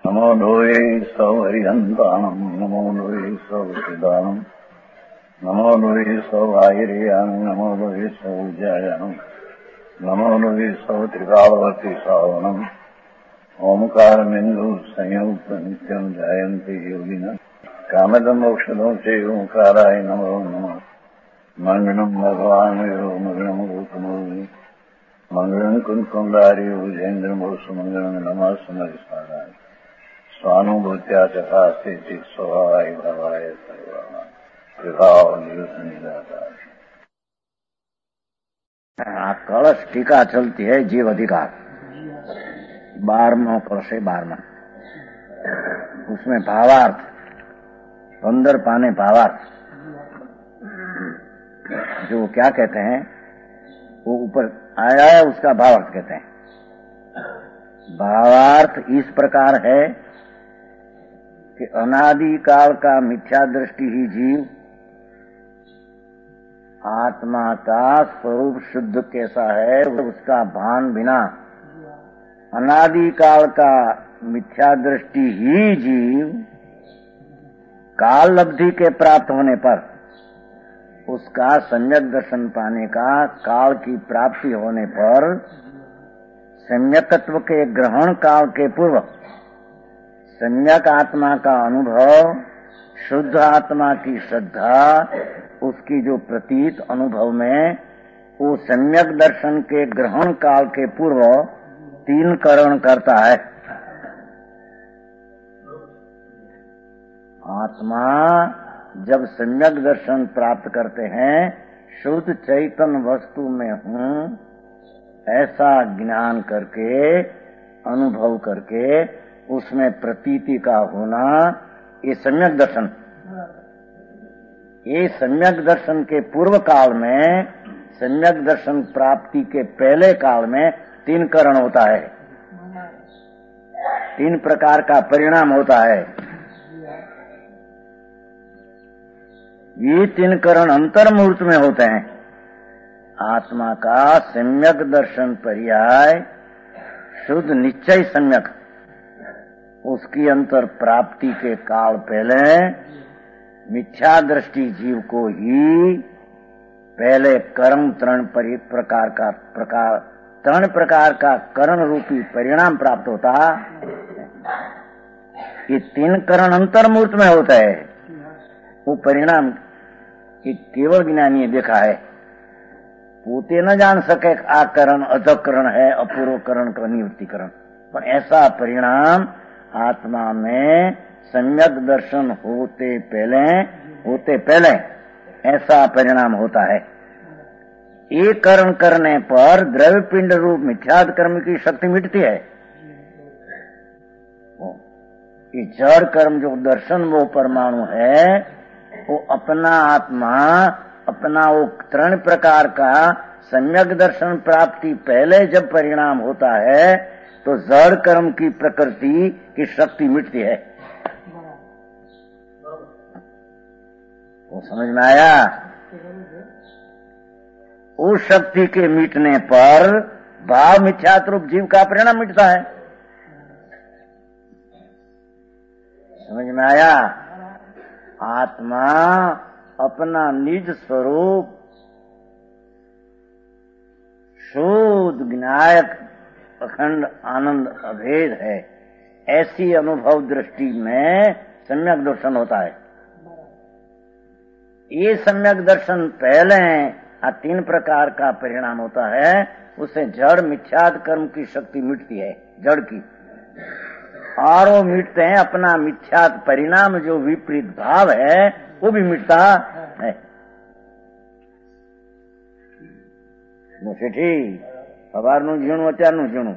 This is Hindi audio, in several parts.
नमो लोये सौहरिहन्ताणम् नमो लोये सौहृदानम् नमो लोये सौभागिर्यानम् नमो लोये सौज्यायानम् नमो लोये सौत्रिकालवती सावनम् ओंकारमिन्दु संयुक्त नित्यम् जायन्ति योगिनः कामदम् मोक्षदम् च ओंकाराय नमो नमः मङ्गलम् भगवान् यो मङ्गलम् गौतमोऽमि मङ्गलम् कुन्कुण्डार्यो जयेन्द्रमोसुमङ्गलम् नमः सुमरिस्मराय स्वानुभूत्या चकास्ते चित् स्वभावाय भवाय कलश टीका चलती है जीव अधिकार 12वां कलश है 12वां। उसमें भावार्थ 15 पाने भावार्थ जो क्या कहते हैं वो ऊपर आया है उसका भावार्थ कहते हैं। भावार्थ इस प्रकार है कि अनादि काल का मिथ्या दृष्टि ही जीव आत्मा का स्वरूप शुद्ध कैसा है उसका भान बिना अनादि काल का मिथ्या दृष्टि ही जीव काल लब्धि के प्राप्त होने पर उसका सम्यक दर्शन पाने का काल की प्राप्ति होने पर सम्यकत्व के ग्रहण काल के पूर्व सम्यक आत्मा का अनुभव शुद्ध आत्मा की श्रद्धा उसकी जो प्रतीत अनुभव में वो सम्यक दर्शन के ग्रहण काल के पूर्व 3 करण करता है। आत्मा जब सम्यक दर्शन प्राप्त करते हैं शुद्ध चैतन्य वस्तु में हूँ ऐसा ज्ञान करके अनुभव करके उसमें प्रतीति का होना ये सम्यक दर्शन। ये सम्यक दर्शन के पूर्व काल में सम्यक दर्शन प्राप्ति के पहले काल में 3 करण होता है, 3 प्रकार का परिणाम होता है। ये 3 करण अंतर्मुहूर्त में होते हैं। आत्मा का सम्यक दर्शन पर्याय शुद्ध निश्चय सम्यक उसकी अंतर प्राप्ति के काल पहले मिथ्या दृष्टि जीव को ही पहले कर्म 3 प्रकार का करण रूपी परिणाम प्राप्त होता। ये 3 करण अंतर्मूर्त में होता है। वो परिणाम केवल ज्ञानी ने देखा है। पोते न जान सके आ करण अधकरण है अपूर्व करण का निवृत्तिकरण पर ऐसा परिणाम आत्मा में सम्यक दर्शन होते पहले ऐसा परिणाम होता है। एक करण करने पर द्रव्य पिंड रूप मिथ्याद कर्म की शक्ति मिटती है। ये जड़ कर्म जो दर्शन वो परमाणु है वो अपना आत्मा अपना वो 3 प्रकार का सम्यक दर्शन प्राप्ति पहले जब परिणाम होता है तो जड़ कर्म की प्रकृति की शक्ति मिटती है। वो समझ में आया? उस शक्ति के मिटने पर भाव मिथ्यात्व रूप जीव का परिणाम मिटता है। समझ में आया? आत्मा अपना निज स्वरूप शुद्ध ज्ञायक अखंड आनंद अभेद है ऐसी अनुभव दृष्टि में सम्यक दर्शन होता है। ये सम्यक दर्शन पहले 3 प्रकार का परिणाम होता है। उससे जड़ मिथ्याद कर्म की शक्ति मिटती है जड़ की और वो मिटते हैं अपना मिथ्याद परिणाम जो विपरीत भाव है वो भी मिटता है। સવારનું ઝીણું અત્યારનું ઝીણું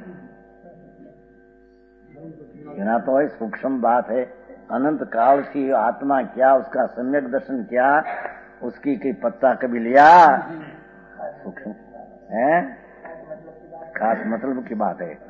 ना तो है सूक्ष्म बात है। अनंत काल की आत्मा क्या उसका सम्यक दर्शन क्या उसकी कोई पत्ता कभी लिया सूक्ष्म है खास मतलब की बात है।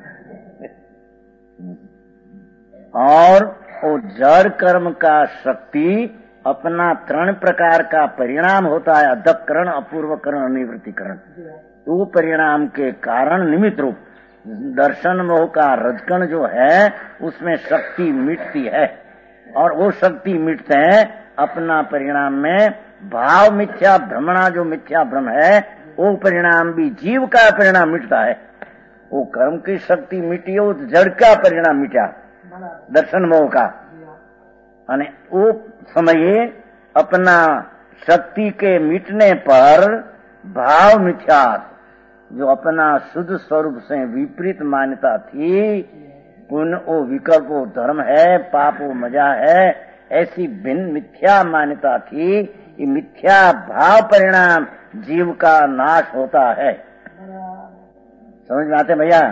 और वो जड़ कर्म का शक्ति अपना 3 प्रकार का परिणाम होता है अधकरण अपूर्वकरण अनिवृत्तिकरण। वो परिणाम के कारण निमित्त रूप दर्शन मोह का रजकण जो है उसमें शक्ति मिटती है, और वो शक्ति मिटते हैं अपना परिणाम में भाव मिथ्या भ्रमणा, जो मिथ्या भ्रम है वो परिणाम भी जीव का परिणाम मिटता है। वो कर्म की शक्ति मिटी, वो जड़ का परिणाम मिटा दर्शन मोह का। અને वो समझिए अपना शक्ति के मिटने पर भाव मिथ्या, जो अपना शुद्ध स्वरूप से विपरीत मान्यता थी, पुण्य वो विकल्प वो धर्म है, पाप वो मजा है, ऐसी भिन्न मिथ्या मान्यता थी। ये मिथ्या भाव परिणाम जीव का नाश होता है। समझ में आते भैया?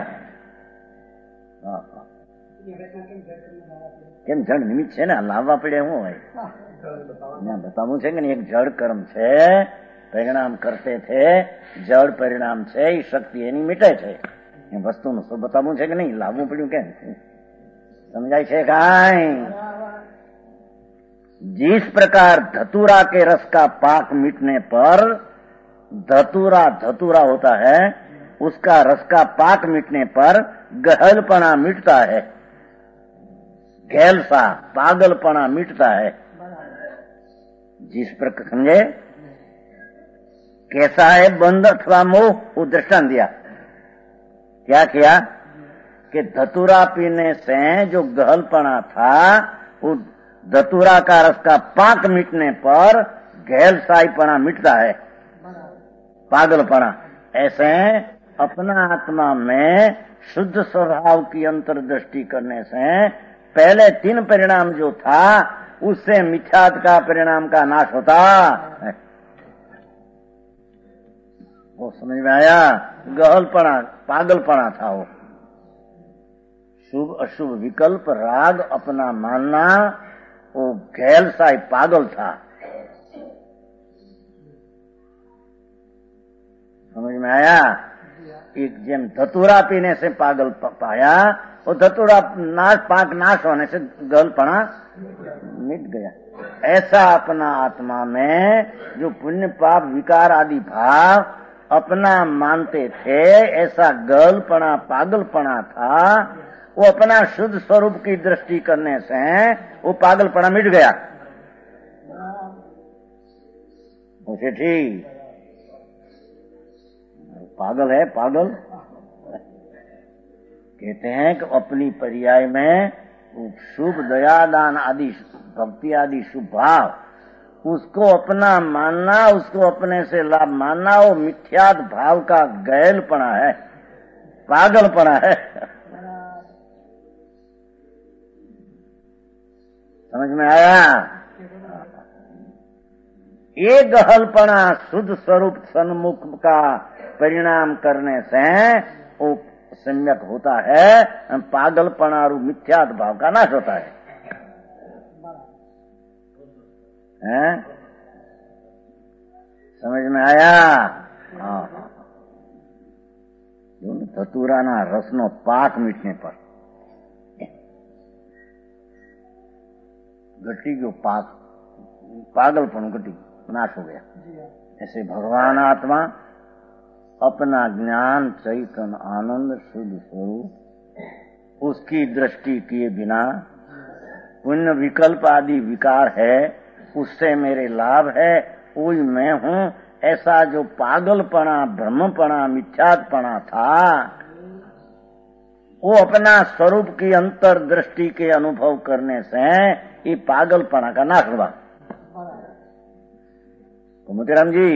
કેમ જળ નિમિત્ત છે ને, લાવવા પડે હું હોય બતાવું છે કે એક જળ કર્મ છે, પરિણામ કરતે थे, જળ પરિણામ છે, એ શક્તિ એની મીટે છે, એ વસ્તુનું શું બતાવવું છે કે નહીં, લાવવું પડ્યું કેમ? समझाई છે કાંઈ? जिस प्रकार धतूरा के रस का पाक मिटने पर धतूरा धतूरा होता है, उसका रस का पाक मिटने पर गहलपना मिटता है, गैलसा पागलपना मिटता है। जिस प्रकार समझे कैसा है बंध अथवा मोह, वो दृष्टांत दिया। क्या किया कि धतूरा पीने से जो गहलपना था, वो धतूरा का रस का पाक मिटने पर गैलसाईपना मिटता है, पागलपना। ऐसे अपना आत्मा में शुद्ध स्वभाव की अंतर्दृष्टि करने से पहले 3 परिणाम जो था उससे मिथ्यात का परिणाम का नाश होता है। वो समझ में आया? गहलपना पागलपना था, वो शुभ अशुभ विकल्प राग अपना मानना, वो गैलसाई पागल था। समझ में आया? एक जेम धतूरा पीने से पागल पाया, वो धतूरा पाक नाश होने से गहलपना मिट गया। ऐसा अपना आत्मा में जो पुण्य पाप विकार आदि भाव अपना मानते थे, ऐसा गहलपना पागलपना था, वो अपना शुद्ध स्वरूप की दृष्टि करने से वो पागलपना मिट गया। उसे ठीक पागल है, पागल कहते हैं कि अपनी पर्याय में शुभ दया दान आदि भक्ति आदि शुभ भाव, उसको अपना मानना, उसको अपने से लाभ मानना, वो मिथ्यात भाव का गैलपना है, पागलपना है। समझ में आया? ये गहलपना शुद्ध स्वरूप सन्मुख का परिणाम करने से वो सम्यक होता है, पागलपना और मिथ्यात भाव का नाश होता है। हैं? समझ में आया? हाँ। धतूराना रसनो पाक मीटने पर घटी गयो पाक, पागलपन घटी नाश हो गया। ऐसे भगवान आत्मा अपना ज्ञान चैतन्य आनंद शुद्ध स्वरूप उसकी दृष्टि किए बिना पुण्य विकल्प आदि विकार है, उससे मेरे लाभ है, वही मैं हूँ, ऐसा जो पागलपना भ्रमपना मिथ्यात्पना था, वो अपना स्वरूप की अंतर दृष्टि के अनुभव करने से ये पागलपना का नाश हुआ। तो मोतीराम जी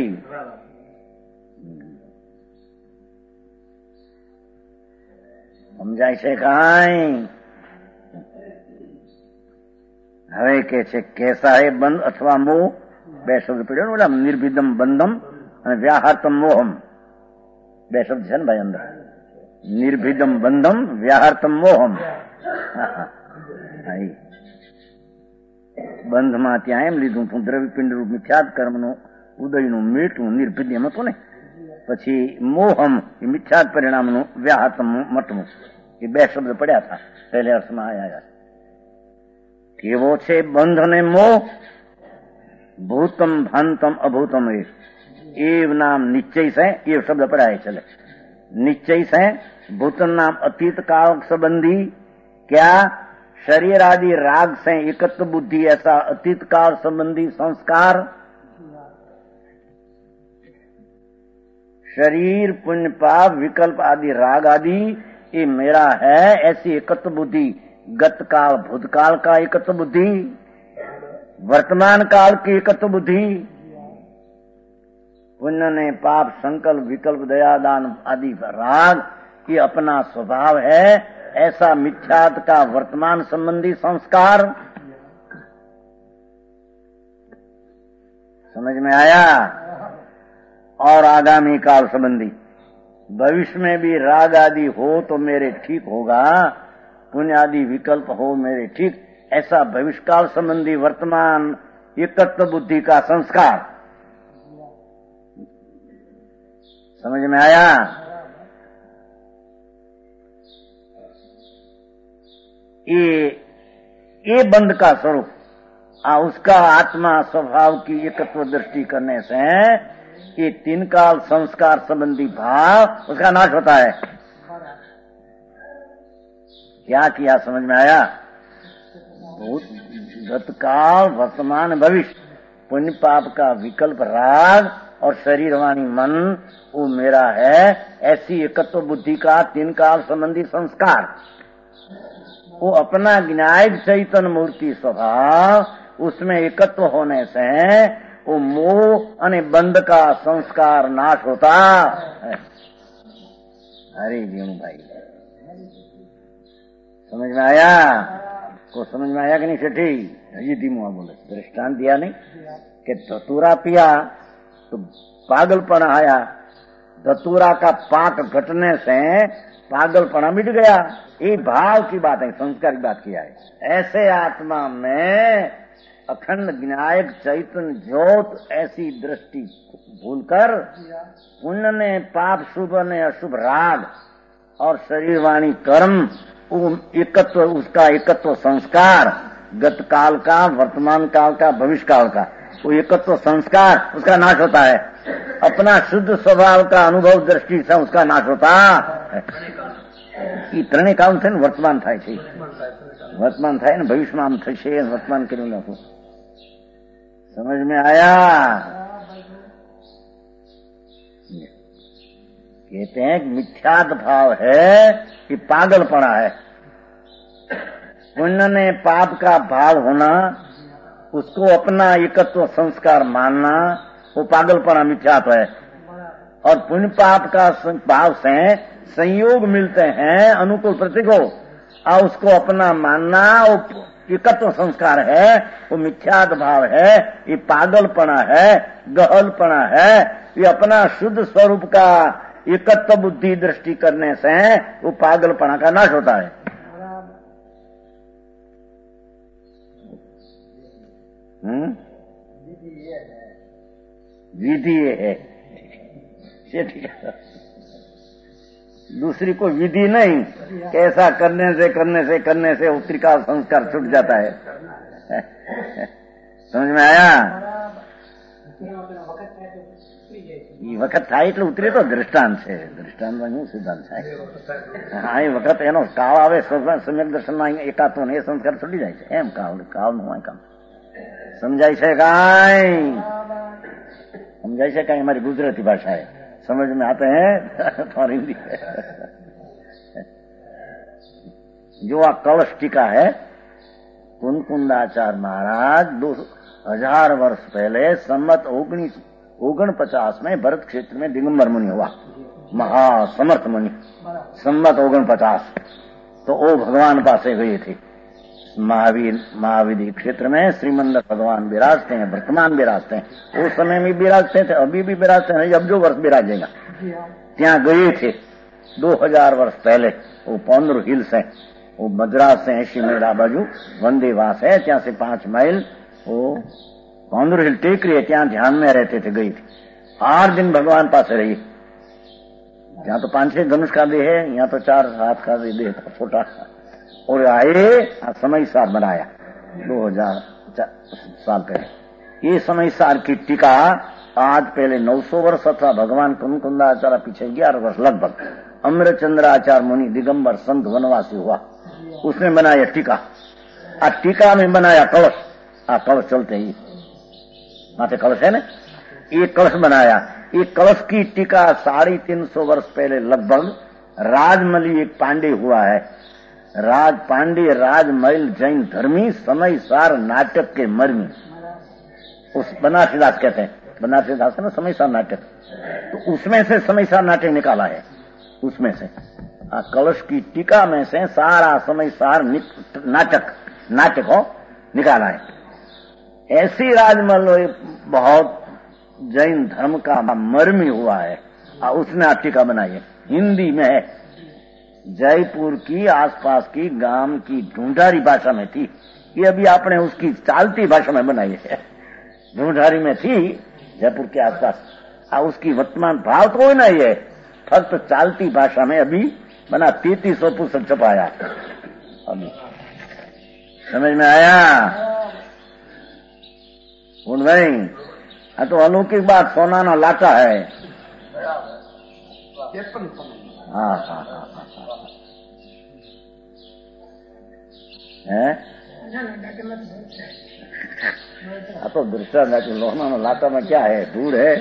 સમજાય છે કાંઈ? હવે કે છે કેસા હે બંધ અથવા મોહ, 2 શબ્દ પડ્યો ને, ઓલા નિર્ભિદમ બંધમ અને વ્યાહાર્તમ મોહમ, 2 શબ્દ છે ને ભાઈ અંદર, નિર્ભિદમ બંધમ વ્યાહાર્તમ મોહમ। બંધમાં ત્યાં એમ લીધું હતું દ્રવ્યપિંડ રૂપ મિથ્યાત કર્મનું ઉદયનું મીઠું નિર્ભિદ્યમ હતું ને, પછી મોહમ એ મિથ્યાત પરિણામનું વ્યાહતમ મટવું, એ 2 શબ્દ પડ્યા હતા પહેલે અર્થમાં આયા। કેવો છે બંધ અને મોહ? ભૂતમ ભાંતમ અભૂતમ એવ નામ નિશ્ચય છે, એ શબ્દ પડાય છે। निश्चय से भूतन नाम अतीत काल संबंधी क्या शरीर आदि राग से एकत्व बुद्धि ऐसा अतीत काल संबंधी संस्कार, शरीर पुण्य पाप विकल्प आदि राग आदि ये मेरा है ऐसी एकत्व बुद्धि, गत काल भूतकाल का एकत्व बुद्धि, वर्तमान काल की एकत्व बुद्धि, पुण्य ने पाप संकल्प विकल्प दया दान आदि राग ये अपना स्वभाव है ऐसा मिथ्यात्व का वर्तमान संबंधी संस्कार। समझ में आया? और आगामी काल संबंधी, भविष्य में भी राग आदि हो तो मेरे ठीक होगा, पुण्य आदि विकल्प हो मेरे ठीक, ऐसा भविष्य काल संबंधी वर्तमान एकत्व बुद्धि का संस्कार। समझ में आया? ये बंध का स्वरूप उसका आत्मा स्वभाव की एकत्व दृष्टि करने से ये तीन काल संस्कार संबंधी भाव उसका नाश होता है। क्या किया समझ में आया? गतकाल वर्तमान भविष्य पुण्य पाप का विकल्प राग और शरीर वाणी मन वो मेरा है ऐसी एकत्व बुद्धि का तीन काल संबंधी संस्कार, वो अपना ज्ञायक चैतन्य मूर्ति स्वभाव उसमें एकत्व होने से वो मोह और बंध का संस्कार नाश होता है। अरे जीवन भाई समझ में आया? को समझ में आया कि नहीं सेठी? ये धीमुआ बोले, दृष्टांत दिया नहीं कि धतूरा पिया तो पागलपन आया, धतूरा का पाक घटने से पागलपना मिट गया। ये भाव की बात है, संस्कार की बात किया है। ऐसे आत्मा में अखंड ज्ञायक चैतन्य ज्योत ऐसी दृष्टि भूलकर पुण्य ने पाप शुभ ने अशुभ राग और शरीर वाणी कर्म एकत्व उसका एकत्व संस्कार गत काल का वर्तमान काल का भविष्य काल का वो एकत्व संस्कार उसका नाश होता है। अपना शुद्ध स्वभाव का अनुभव दृष्टि से उसका नाश होता है। ત્રણે કામ થાય ને વર્તમાન થાય છે, વર્તમાન થાય ને ભવિષ્યમાં આમ થશે, વર્તમાન કર્યું નાખો। समझ में आया? कहते हैं कि मिथ्यात्व भाव है कि पागलपना है। पुण्य ने पाप का भाव होना उसको अपना एकत्व संस्कार मानना वो पागलपना मिथ्यात्व है। और पुण्य पाप का भाव से संयोग मिलते हैं अनुकूल प्रतिकूल और उसको अपना मानना वो एकत्व संस्कार है, वो मिथ्यात्व भाव है, ये पागलपना है, गहलपना है। ये अपना शुद्ध स्वरूप का एकत्व बुद्धि दृष्टि करने से वो पागलपना का नाश होता है। विधि ये है, ठीक है। दूसरी कोई विधि नहीं, कैसा करने से उत्तरिकाल संस्कार छूट जाता है। समझ में आया? વખત થાય એટલે ઉતરે તો દ્રષ્ટાંત છે, દ્રષ્ટાંતમાં શું સિદ્ધાંત થાય? હા, એ વખત એનો કાળ આવે સમ્યક દર્શનમાં એકાત્વ ને એ સંસ્કાર છૂટી જાય છે, એમ કાળનું હોય કામ સમજાય છે? કાંઈ समझाई से कहीं हमारी गुजराती भाषा है, समझ में आते हैं और हिंदी है। जो आ कलश टीका है कुंदाचार्य महाराज 2000 वर्ष पहले संमत 49 में भरत क्षेत्र में दिगंबर मुनि हुआ, महासमर्थ मुनि, संमत 49। तो वो भगवान पासे गए थे। महावीर क्षेत्र में श्रीमंद भगवान विराजते हैं, वर्तमान विराजते हैं, उस समय में विराजते थे, अभी भी विराजते हैं, अब जो वर्ष विराजेगा। ત્યાં गए थे 2000 वर्ष पहले। वो पौंद्र हिल्स है, वो मद्रास से 80 मील आ बाजू वंदेवास है, ત્યાં से 5 माइल वो पौंद्र हिल टेकरी है, ત્યાં ध्यान में रहते थे। गई थी 8 दिन भगवान पास रही। यहाँ तो 5-6 धनुष का देह है, यहाँ तो 4 हाथ का देह था छोटा। और आए समय सार बनाया 2000 साल पहले। ये समय सार की टीका आज पहले 900 वर्ष अथवा भगवान कुंकुंदाचार्य पीछे 11 वर्ष लगभग अमृतचंद्राचार्य मुनि दिगंबर संत वनवासी हुआ, उसने बनाया टीका। टीका में बनाया कलश। कलश चलते ही माथे कलश है ना, ये कलश बनाया। ये कलश की टीका 350 वर्ष पहले लगभग राजमली एक पांडे हुआ है, राज पांडे राजमैल जैन धर्मी समय सार नाटक के मर्मी, उस बनारसीदास कहते हैं, बनारसीदास है ना समय सार नाटक, तो उसमें से समय सार नाटक निकाला है। उसमें से कलश की टीका में से सारा समय सार नाटक हो निकाला है। ऐसी राजमल बहुत जैन धर्म का मर्मी हुआ है, उसने टीका बनाई है। हिंदी में है, जयपुर की आसपास की गांव की ढूंढारी भाषा में थी। ये अभी आपने उसकी चालती भाषा में बनाई है। ढूंढारी में थी जयपुर के आसपास, उसकी वर्तमान भाव तो ही नहीं है, फक्त चालती भाषा में अभी बना 3300 पुस्तक छपाया। अभी समझ में आया उन भाई? तो अलौकिक बात, सोना ना लाटा है। हाँ तो दृष्टा लोना ना लाटा में क्या है, धूड़ है।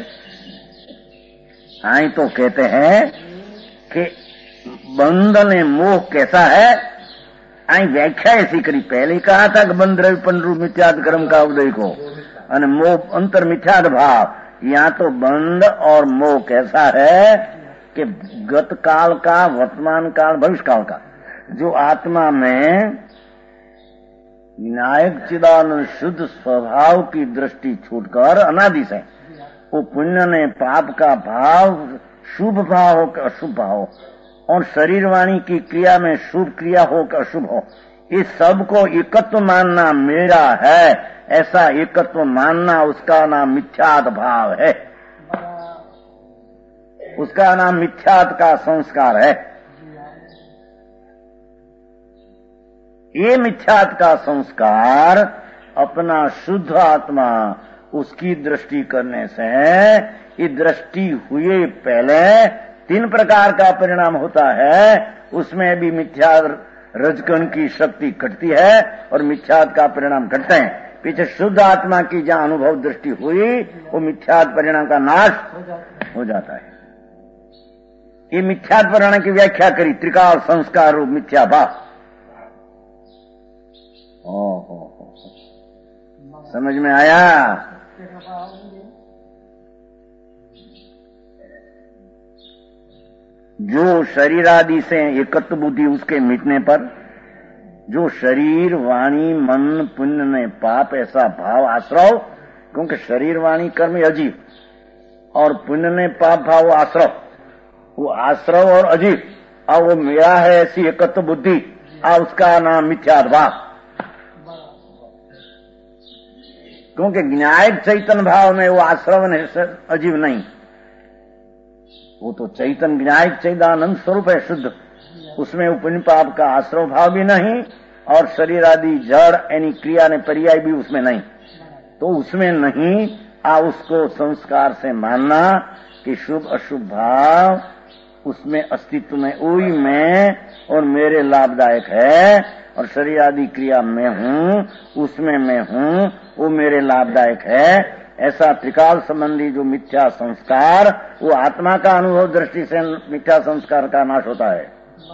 आई तो कहते हैं कि बंधन मोह कैसा है, आई व्याख्या ऐसी करी। पहले ही कहा था कि बंध रवि पंडरू मिथ्याद कर्म का उदय को, और मोह अंतर मिथ्याद भाव। यहाँ तो बंध और मोह कैसा है कि गत काल का, वर्तमान काल, भविष्य काल का, जो आत्मा में विनायक चिदानंद शुद्ध स्वभाव की दृष्टि छूटकर अनादि से वो पुण्य ने पाप का भाव, शुभ भाव हो कि अशुभ भाव हो, और शरीर वाणी की क्रिया में शुभ क्रिया हो कि अशुभ हो, इस सब को एकत्व मानना मेरा है, ऐसा एकत्व मानना, उसका नाम मिथ्यात भाव है, उसका नाम मिथ्यात का संस्कार है। ये मिथ्यात का संस्कार अपना शुद्ध आत्मा उसकी दृष्टि करने से, ये दृष्टि हुए पहले 3 प्रकार का परिणाम होता है। उसमें भी मिथ्या रजकण की शक्ति घटती है और मिथ्यात का परिणाम घटते हैं। पीछे शुद्ध आत्मा की जहां अनुभव दृष्टि हुई, वो मिथ्यात परिणाम का नाश हो जाता है। ये मिथ्यात परिणाम की व्याख्या करी, त्रिकाल संस्कार रूप मिथ्या भाव। समझ में आया? जो शरीर आदि से एकत्व बुद्धि उसके मिटने पर, जो शरीर वाणी मन पुण्य ने पाप ऐसा भाव आश्रव, क्योंकि शरीर वाणी कर्म अजीब और पुण्य ने पाप भाव आश्रव, वो आश्रव और अजीब, और वो मेरा है ऐसी एकत्व बुद्धि, उसका नाम मिथ्यात भाव। क्योंकि न्यायिक चैतन्य भाव में वो आश्रव अजीब नहीं, वो तो चैतन्य न्यायिक चैतन्य स्वरूप है शुद्ध, उसमें पुण्य पाप का आश्रव भाव भी नहीं और शरीर आदि जड़ यानी क्रिया ने पर्याय भी उसमें नहीं। तो उसमें नहीं, उसको संस्कार से मानना कि शुभ अशुभ भाव उसमें अस्तित्व में, वही मैं और मेरे लाभदायक है, और शरीर आदि क्रिया में हूँ, उसमें मैं हूँ, वो मेरे लाभदायक है। ऐसा त्रिकाल संबंधी जो मिथ्या संस्कार, वो आत्मा का अनुभव दृष्टि से मिथ्या संस्कार का नाश होता है।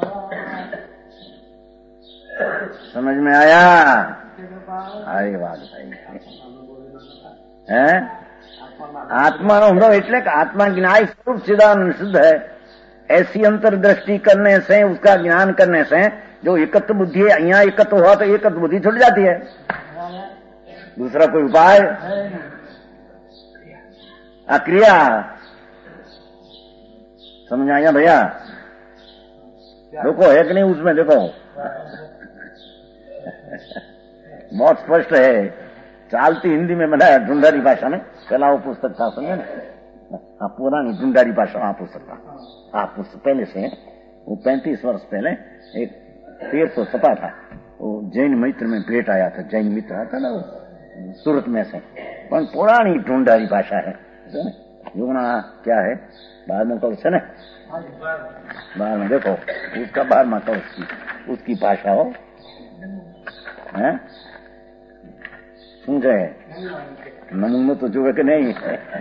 समझ में आया? अरे बात भाई है। आत्मा अनुभव એટલે કે आत्मा ज्ञान स्वरूप चिदानंद शुद्ध है। ऐसी अंतर्दृष्टि करने से, उसका ज्ञान करने से, जो एकत्व बुद्धि है, यहाँ एकत्व हुआ तो एकत्व बुद्धि छूट जाती है। दूसरा कोई उपाय? क्रिया समझ आया भैया? देखो है कि नहीं उसमें, देखो बहुत स्पष्ट है, चालती हिंदी में बनाया, ढूंढारी भाषा में। पहला वो पुस्तक था, समझे ना, पुरानी ढूंढारी भाषा पुस्तक था। पुस्तक पहले से वो 35 वर्ष पहले एक 1300 छपा था। वो जैन मित्र में भेंट आया था, जैन मित्र आता ना वो सूरत में से, पर पुरानी ढूंढारी भाषा है, युगना क्या है? 12 कवच है ना, 12 देखो उसका 12 कवच उसकी भाषा हो है। શું છે નમૂનો તો જોવે કે નહીં?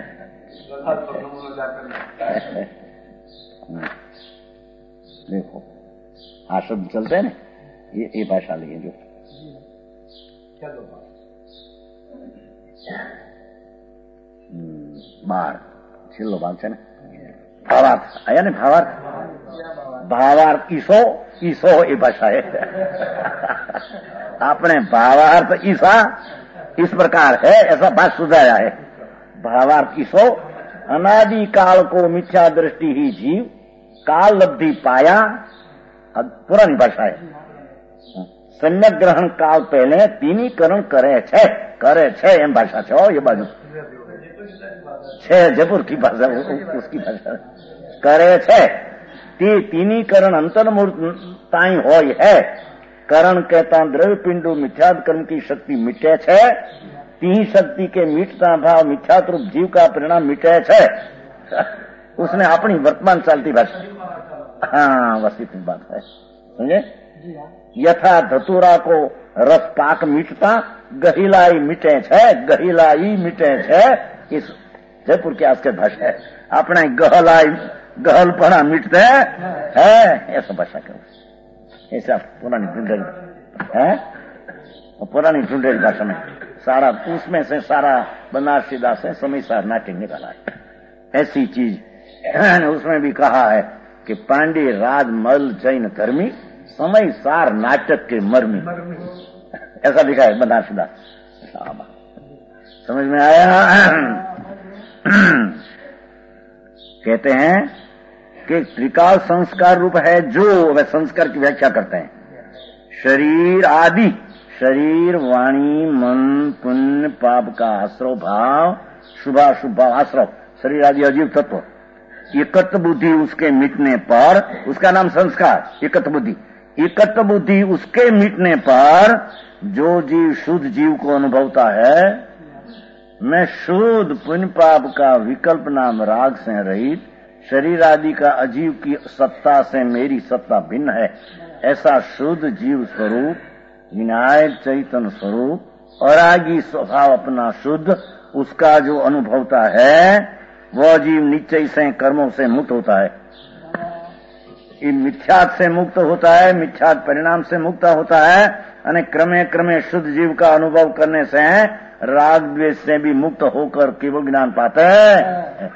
देखो आ शब्द चलते हैं ना, ये भाषा लिए जो बार છેલ્લો ભાગ છે ને ભાવાર્થ આયા ને, भावार्थ ईसो ये भाषा है। आपने भावार्थ ईसा इस प्रकार है, ऐसा बात सुधारा है। भावार्थ ईसो अनादि काल को मिथ्या दृष्टि ही जीव काल लब्धि पाया, पुरानी भाषा है। सम्यक ग्रहण काल पहले तीनीकरण करे छे एम भाषा छे। ये बाजू छे जयपुर की भाषा, उसकी भाषा करे छे। तीनीकरण अंतर्मूर्त ताई होय है। करण कहता द्रव्य पिंडो मिथ्यात कर्म की शक्ति मिटे छे। ती शक्ति के मिटता भाव मिथ्यात रूप जीव का परिणाम मिटे छे। उसने अपनी वर्तमान चलती भाषा, हाँ वसित बात है, समझे? यथा धतुरा को रस पाक मिटता गहिलाई मिटे छे, गहिलाई मिटे छे। इस जयपुर की आज के भाषा है। अपने गहलपना मिटते है, ऐसा भाषा करो। ऐसा पुरानी ढूंढेली है, पुरानी ढूंढेली भाषा में सारा, उसमें से सारा बनारसी दास से समय सार नाट्य निकाला है। ऐसी चीज उसमें भी कहा है कि पांडे राजमल जैन धर्मी समय सार नाटक के मर्मी, ऐसा लिखा है बनारसी दास। समझ में आया? कहते हैं कि त्रिकाल संस्कार रूप है जो, वह संस्कार की व्याख्या करते हैं। शरीर आदि, शरीर वाणी मन पुण्य पाप का आश्रव भाव, शुभाशुभ भाव आश्रव, शरीर आदि अजीव तत्व, एकत्व बुद्धि उसके मिटने पर, उसका नाम संस्कार। एकत्व बुद्धि, एकत्व बुद्धि उसके मिटने पर जो जीव शुद्ध जीव को अनुभवता है, मैं शुद्ध पुण्य पाप का विकल्प नाम राग से रहित, शरीर आदि का अजीव की सत्ता से मेरी सत्ता भिन्न है, ऐसा शुद्ध जीव स्वरूप, विनायक चैतन्य स्वरूप और आगी स्वभाव अपना शुद्ध, उसका जो अनुभवता है, वह जीव निश्चय से कर्मों से मुक्त होता है। ये मिथ्यात से मुक्त होता है, मिथ्यात परिणाम से मुक्त होता है, और क्रमे क्रमे शुद्ध जीव का अनुभव करने से राग द्वेष से भी मुक्त होकर केवल ज्ञान पाता है।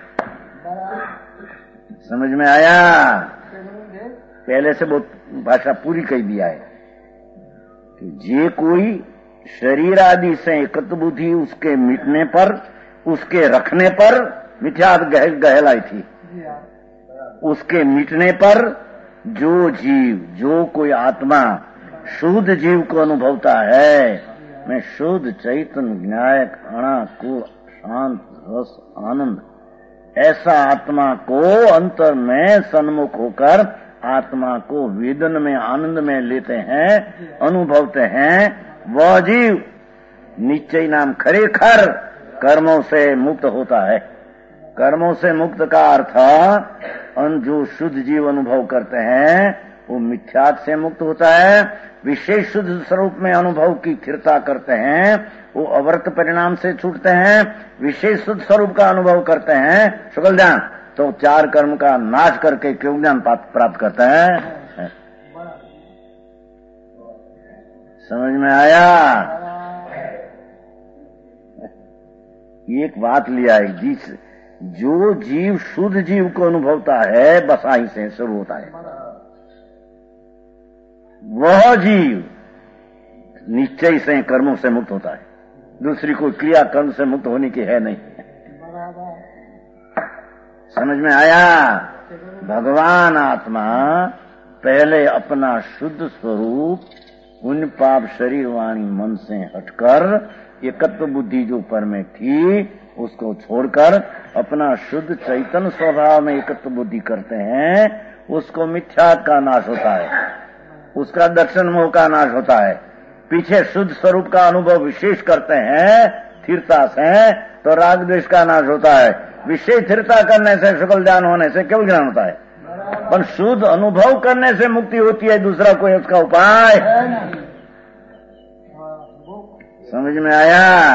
समझ में आया? पहले से बहुत भाषा पूरी कही दिया है कि जे कोई शरीर आदि से एकत्व बुद्धि उसके मिटने पर, उसके रखने पर, मिथ्यात गहलाई थी, उसके मिटने पर जो जीव, जो कोई आत्मा शुद्ध जीव को अनुभवता है, मैं शुद्ध चैतन्य विनायक अणाकुल शांत रस आनंद, ऐसा आत्मा को अंतर में सन्मुख होकर आत्मा को वेदन में आनंद में लेते हैं, अनुभवते हैं, वह जीव निश्चय नाम खरेखर कर्मों से मुक्त होता है। कर्मों से मुक्त का अर्थ जो शुद्ध जीव अनुभव करते हैं वो मिथ्यात से मुक्त होता है। विशेष शुद्ध स्वरूप में अनुभव की स्थिरता करते हैं, वो अवर्त परिणाम से छूटते हैं। विशेष शुद्ध स्वरूप का अनुभव करते हैं शुक्ल ज्ञान, तो 4 कर्म का नाश करके क्यों ज्ञान प्राप्त करते हैं। समझ में आया? एक बात लिया है, जिस जो जीव शुद्ध जीव को अनुभवता है, बसाई से शुरू होता है, वह जीव निश्चय से कर्मों से मुक्त होता है। दूसरी कोई क्रिया कर्म से मुक्त होने की है नहीं। समझ में आया? भगवान आत्मा पहले अपना शुद्ध स्वरूप पुण्य पाप शरीर वाणी मन से हटकर एकत्व बुद्धि जो पर में थी उसको छोड़कर अपना शुद्ध चैतन्य स्वभाव में एकत्व बुद्धि करते हैं, उसको मिथ्यात का नाश होता है, उसका दर्शन मोह का नाश होता है। पीछे शुद्ध स्वरूप का अनुभव विशेष करते हैं, स्थिरता से तो राग द्वेष का नाश होता है। विषय स्थिरता करने से सकल ज्ञान होने से केवल ज्ञान होता है, पर शुद्ध अनुभव करने से मुक्ति होती है, दूसरा कोई उसका उपाय। समझ में आया?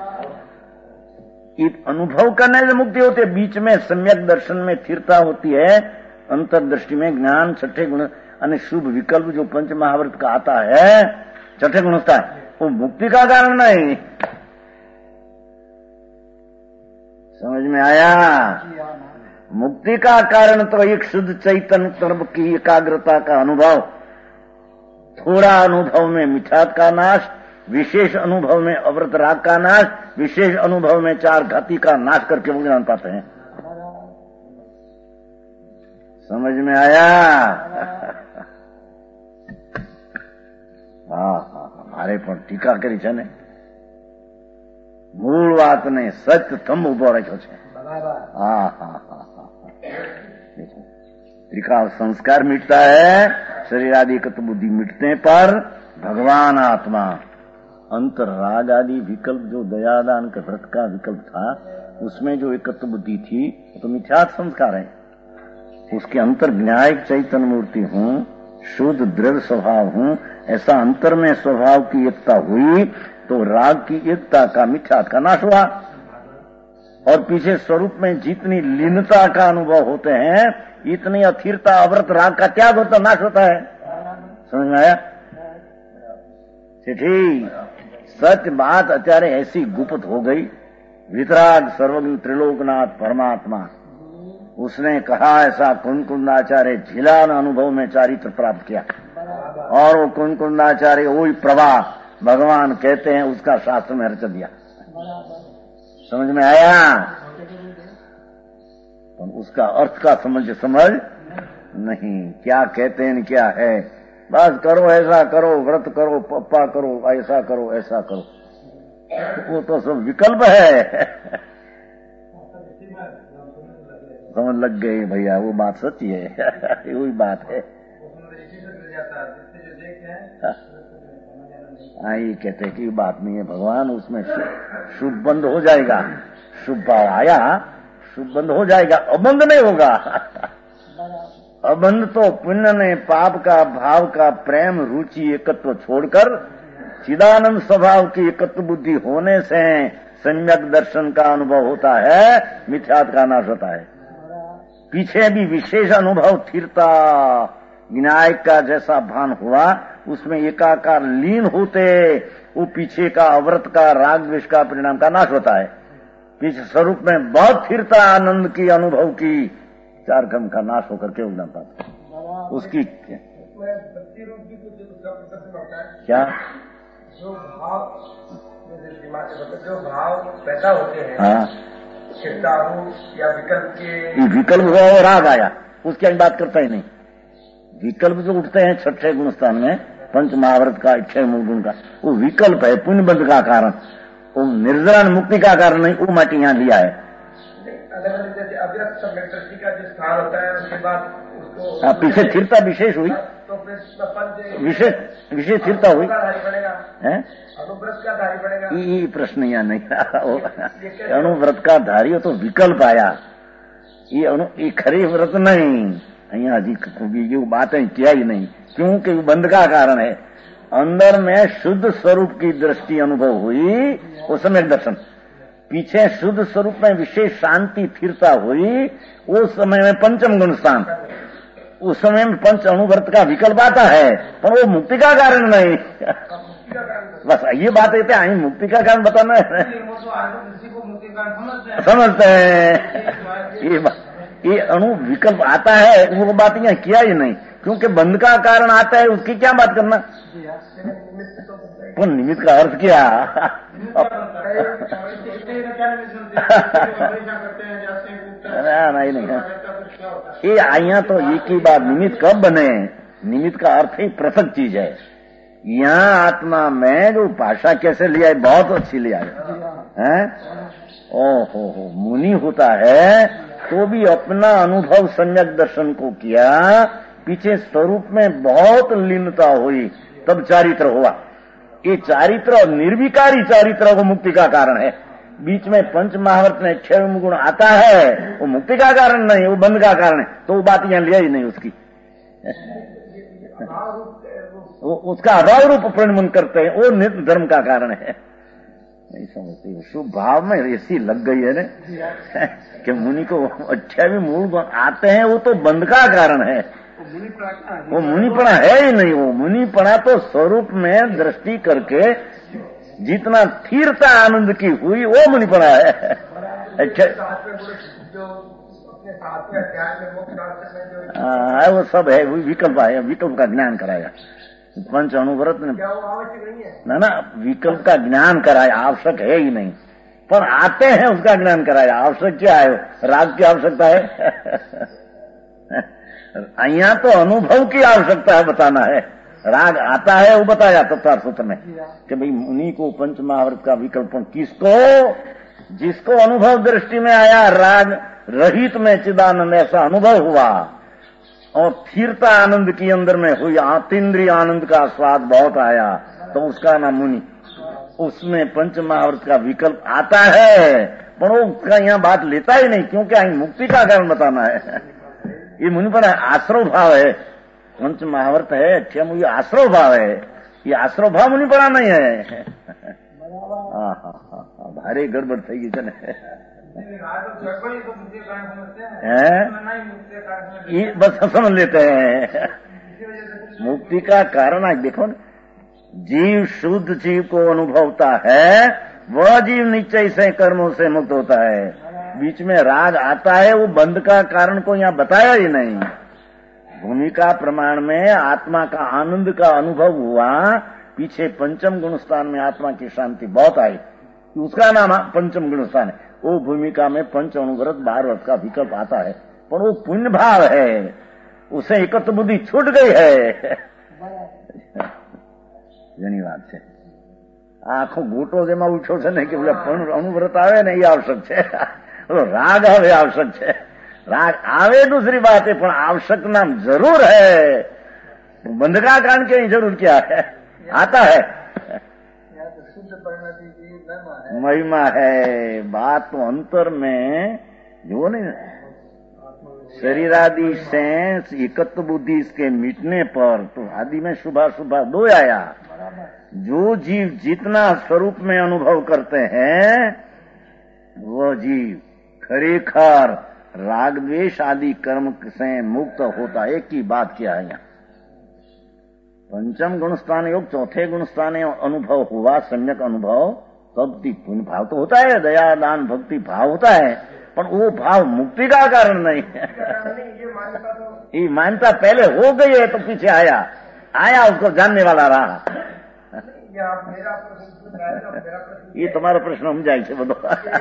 अनुभव करने से मुक्ति होती है, बीच में सम्यक दर्शन में स्थिरता होती है, अंतर्दृष्टि में ज्ञान, छठे गुण और शुभ विकल्प जो पंच महाव्रत का आता है, छठे गुण होता है, वो मुक्ति का कारण नहीं। समझ में आया? मुक्ति का कारण तो एक शुद्ध चैतन्य तर्क की एकाग्रता का अनुभव, थोड़ा अनुभव में मिथ्यात्व का नाश, विशेष अनुभव में अव्रत राग का नाश, विशेष अनुभव में चार घाती का नाश करके वो ज्ञान पाते हैं। समझ में आया? हाँ, हमारे पर टीका करी છે ને, મૂળ વાત ને સત્ય થંભ ઉભો રાખ્યો છે। त्रिकाल संस्कार मिटता है, शरीर आदि एकत्व बुद्धि मिटने पर भगवान आत्मा, अंतर राग आदि विकल्प जो दयादान के व्रत का विकल्प था, उसमें जो एकत्व बुद्धि थी तो मिथ्यात्व संस्कार है। उसके अंतर न्यायिक चैतन्य मूर्ति हूँ, शुद्ध दृढ़ स्वभाव हूँ, ऐसा अंतर में स्वभाव की एकता हुई तो राग की एकता का मिथ्यात्व का नाश हुआ, और पीछे स्वरूप में जितनी लीनता का अनुभव होते हैं, इतनी अस्थिरता अव्रत राग का त्याग होता, नाश होता है। समझ में आया? ठीक, सच बात अत्यारे ऐसी गुप्त हो गई। वितराग सर्वज्ञ त्रिलोकनाथ परमात्मा, उसने कहा ऐसा कुंकुंदाचार्य झिलान अनुभव में चारित्र प्राप्त किया, और वो कुंकुंदाचार्य वही प्रवाह भगवान कहते हैं, उसका शास्त्र में रच दिया। समझ में आया? तो उसका अर्थ का समझ नहीं, क्या कहते हैं क्या है, बस करो ऐसा करो, व्रत करो, पप्पा करो, ऐसा करो ऐसा करो, वो तो सब विकल्प है। समझ लग गई भैया, वो बात सच्ची है। वही बात है। हाँ, ये कहते हैं कि बात नहीं है भगवान, उसमें शुभ बंद हो जाएगा, शुभ आया शुभ बंद हो जाएगा, अबंध नहीं होगा। अबंध तो पुण्य ने पाप का, भाव का, प्रेम, रुचि, एकत्व छोड़कर चिदानंद स्वभाव की एकत्व बुद्धि होने से सम्यक दर्शन का अनुभव होता है, मिथ्यात्व का नाश होता है। पीछे भी विशेष अनुभव स्थिरता विनायक का जैसा भान हुआ, उसमें एकाकार लीन होते वो पीछे का अव्रत का, राग द्वेष का परिणाम का नाश होता है। पीछे स्वरूप में बहुत स्थिरता आनंद की अनुभव की, चार क्रम का नाश होकर के उड़ना पाता उसकी क्या जो भाव पैदा होते हैं, हाँ, स्थिरता हो या विकल्प के, विकल्प हुआ और राग आया, उसकी हम बात करता ही नहीं। विकल्प जो उठते हैं छठे गुण स्थान में, पंच महाव्रत का, इच्छा मूल गुण का, वो विकल्प है, पुण्य बंध का कारण, वो निर्जरण मुक्ति का कारण नहीं। वो माटी यहाँ लिया है। जैसे अव्यक्त दृष्टि का जो स्थान होता है, उसके बाद उसको पीछे स्थिरता विशेष हुई, तो फिर विशेष स्थिरता हुई है, अनुव्रत का धारी पड़ेगा। ये प्रश्न यहाँ नहीं। अनुव्रत का धारी हो तो विकल्प आया, ये खरी व्रत नहीं। અહીંયા હજી ये बातें किया ही नहीं, क्योंकि बंध का कारण है। अंदर में शुद्ध स्वरूप की दृष्टि अनुभव हुई, उस समय दर्शन। पीछे शुद्ध स्वरूप में विशेष शांति स्थिरता हुई, उस समय में पंचम गुण स्थान, उस समय में पंच अनुव्रत का विकल्प आता है, पर वो मुक्ति का कारण नहीं। बस ये बात कहते हैं, मुक्ति का कारण बताना है, समझते हैं। ये अणु विकल्प आता है, वो बात यहाँ किया ही नहीं, क्योंकि बंध का कारण आता है, उसकी क्या बात करना। तो निमित्त का अर्थ क्या? नहीं, ये यहाँ तो एक ही बात, निमित्त कब बने? निमित्त का अर्थ ही पृथक चीज है। यहाँ आत्मा में जो भाषा कैसे लिया है, बहुत अच्छी लिया है। ओहो, मुनि होता है तो भी अपना अनुभव सम्यक दर्शन को किया, पीछे स्वरूप में बहुत लीनता हुई, तब चारित्र हुआ। ये चारित्र निर्विकारी चारित्र वो मुक्ति का कारण है। बीच में पंच महावर्त में 6 गुण आता है, वो मुक्ति का कारण नहीं, वो बंध का कारण है। तो वो बात यहाँ लिया ही नहीं उसकी। वो उसका अभाव रूप प्रणमन करते हैं, वो नित्य धर्म का कारण है। नहीं समझती, शुभ भाव में ऐसी लग गई है ना कि मुनि को अच्छा भी मूल गुण आते हैं, वो तो बंध का कारण है। वो मुनिपणा है ही नहीं। वो मुनिपणा तो स्वरूप में दृष्टि करके जितना स्थिरता आनंद की हुई वो मुनिपणा है। अच्छा हाँ, वो सब है, वो विकल्प है, विकल्प का ज्ञान कराया पंच अनुव्रत ने ना विकल्प का ज्ञान कराया, आवश्यक है ही नहीं, पर आते हैं उसका ज्ञान कराया। आवश्यक क्या है? राग की आवश्यकता है। यहाँ तो अनुभव की आवश्यकता है, बताना है। राग आता है वो बताया तत्वार सूत्र में कि भाई मुनि को पंच महावर्त का विकल्पन किसको? जिसको अनुभव दृष्टि में आया, राग रहित में चिदानंद ऐसा अनुभव हुआ और स्थिरता आनंद की अंदर में हुई, आतीन्द्रिय आनंद का स्वाद बहुत आया, तो उसका नाम मुनि। उसमें पंच महावर्त का विकल्प आता है, पर वो उसका यहाँ बात लेता ही नहीं, क्योंकि અહીં मुक्ति का कारण बताना है। ये मुनि पर आश्रव भाव है। पंच महावर्त है, अच्छा मुझे आश्रव भाव है, ये आश्रव भाव मुनि पड़ा नहीं है। भारी गड़बड़ थी गई છે ને। ये बस समझ लेते हैं मुक्ति का कारण। आज देखो ना, जीव शुद्ध जीव को अनुभवता है, वह जीव निश्चय से कर्मों से मुक्त होता है। बीच में राग आता है, वो बंध का कारण को यहाँ बताया ही नहीं। भूमिका प्रमाण में आत्मा का आनंद का अनुभव हुआ, पीछे पंचम गुण स्थान में आत्मा की शांति बहुत आई, उसका नाम पंचम गुण स्थान है। वो भूमिका में पंच अनुव्रत 12 वर्ष का विकल्प आता है, पर वो पुण्य भाव है, उसे एकत्र बुद्धि छूट गई है। જેની વાત છે આખો ગોટો જેમાં ઉઠ્યો છે ને કે અનુવ્રત આવે ને એ આવશ્યક છે, રાગ આવે આવશ્યક છે। राग आवे दूसरी बात है, पर आवश्यक नाम जरूर है। बंध का कारण की जरूर क्या है? आता है, महिमा है। बात तो अंतर में जो नहीं, शरीर आदि से एकत्व बुद्धि इसके मिटने पर तो आदि में शुभा शुभा 2 आया। जो जीव जितना स्वरूप में अनुभव करते हैं, वह जीव खरेखर राग द्वेष आदि कर्म से मुक्त होता है। एक ही बात किया है यहाँ। पंचम गुणस्थान योग, चौथे गुणस्थान अनुभव हुआ, सम्यक अनुभव, तब पुण्य भाव तो होता है, दया दान भक्ति भाव होता है, पर वो भाव मुक्ति का कारण नहीं है। ये मान्यता पहले हो गई है तो पीछे आया उसको जानने वाला रहा। ये तुम्हारा प्रश्न हम जाए बोलो।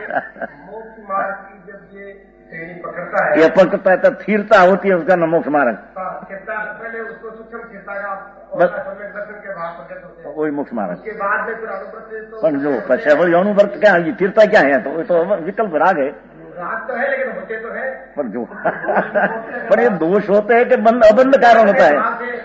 ये पकड़ता है तो स्थिरता होती है, उसका न मोक्ष मार्ग। पहले उसको सूक्ष्म स्थिरता का दर्शन के भाव प्रकट होते हैं, वही मोक्ष मार्ग। उसके बाद में फिर अनुव्रत तो पर जो पश्चावल अनुव्रत क्या है, स्थिरता क्या है? तो विकल्प राग है। राग तो है, लेकिन होते तो है, पर जो पर ये दोष होते हैं कि अबंध कारण होता है।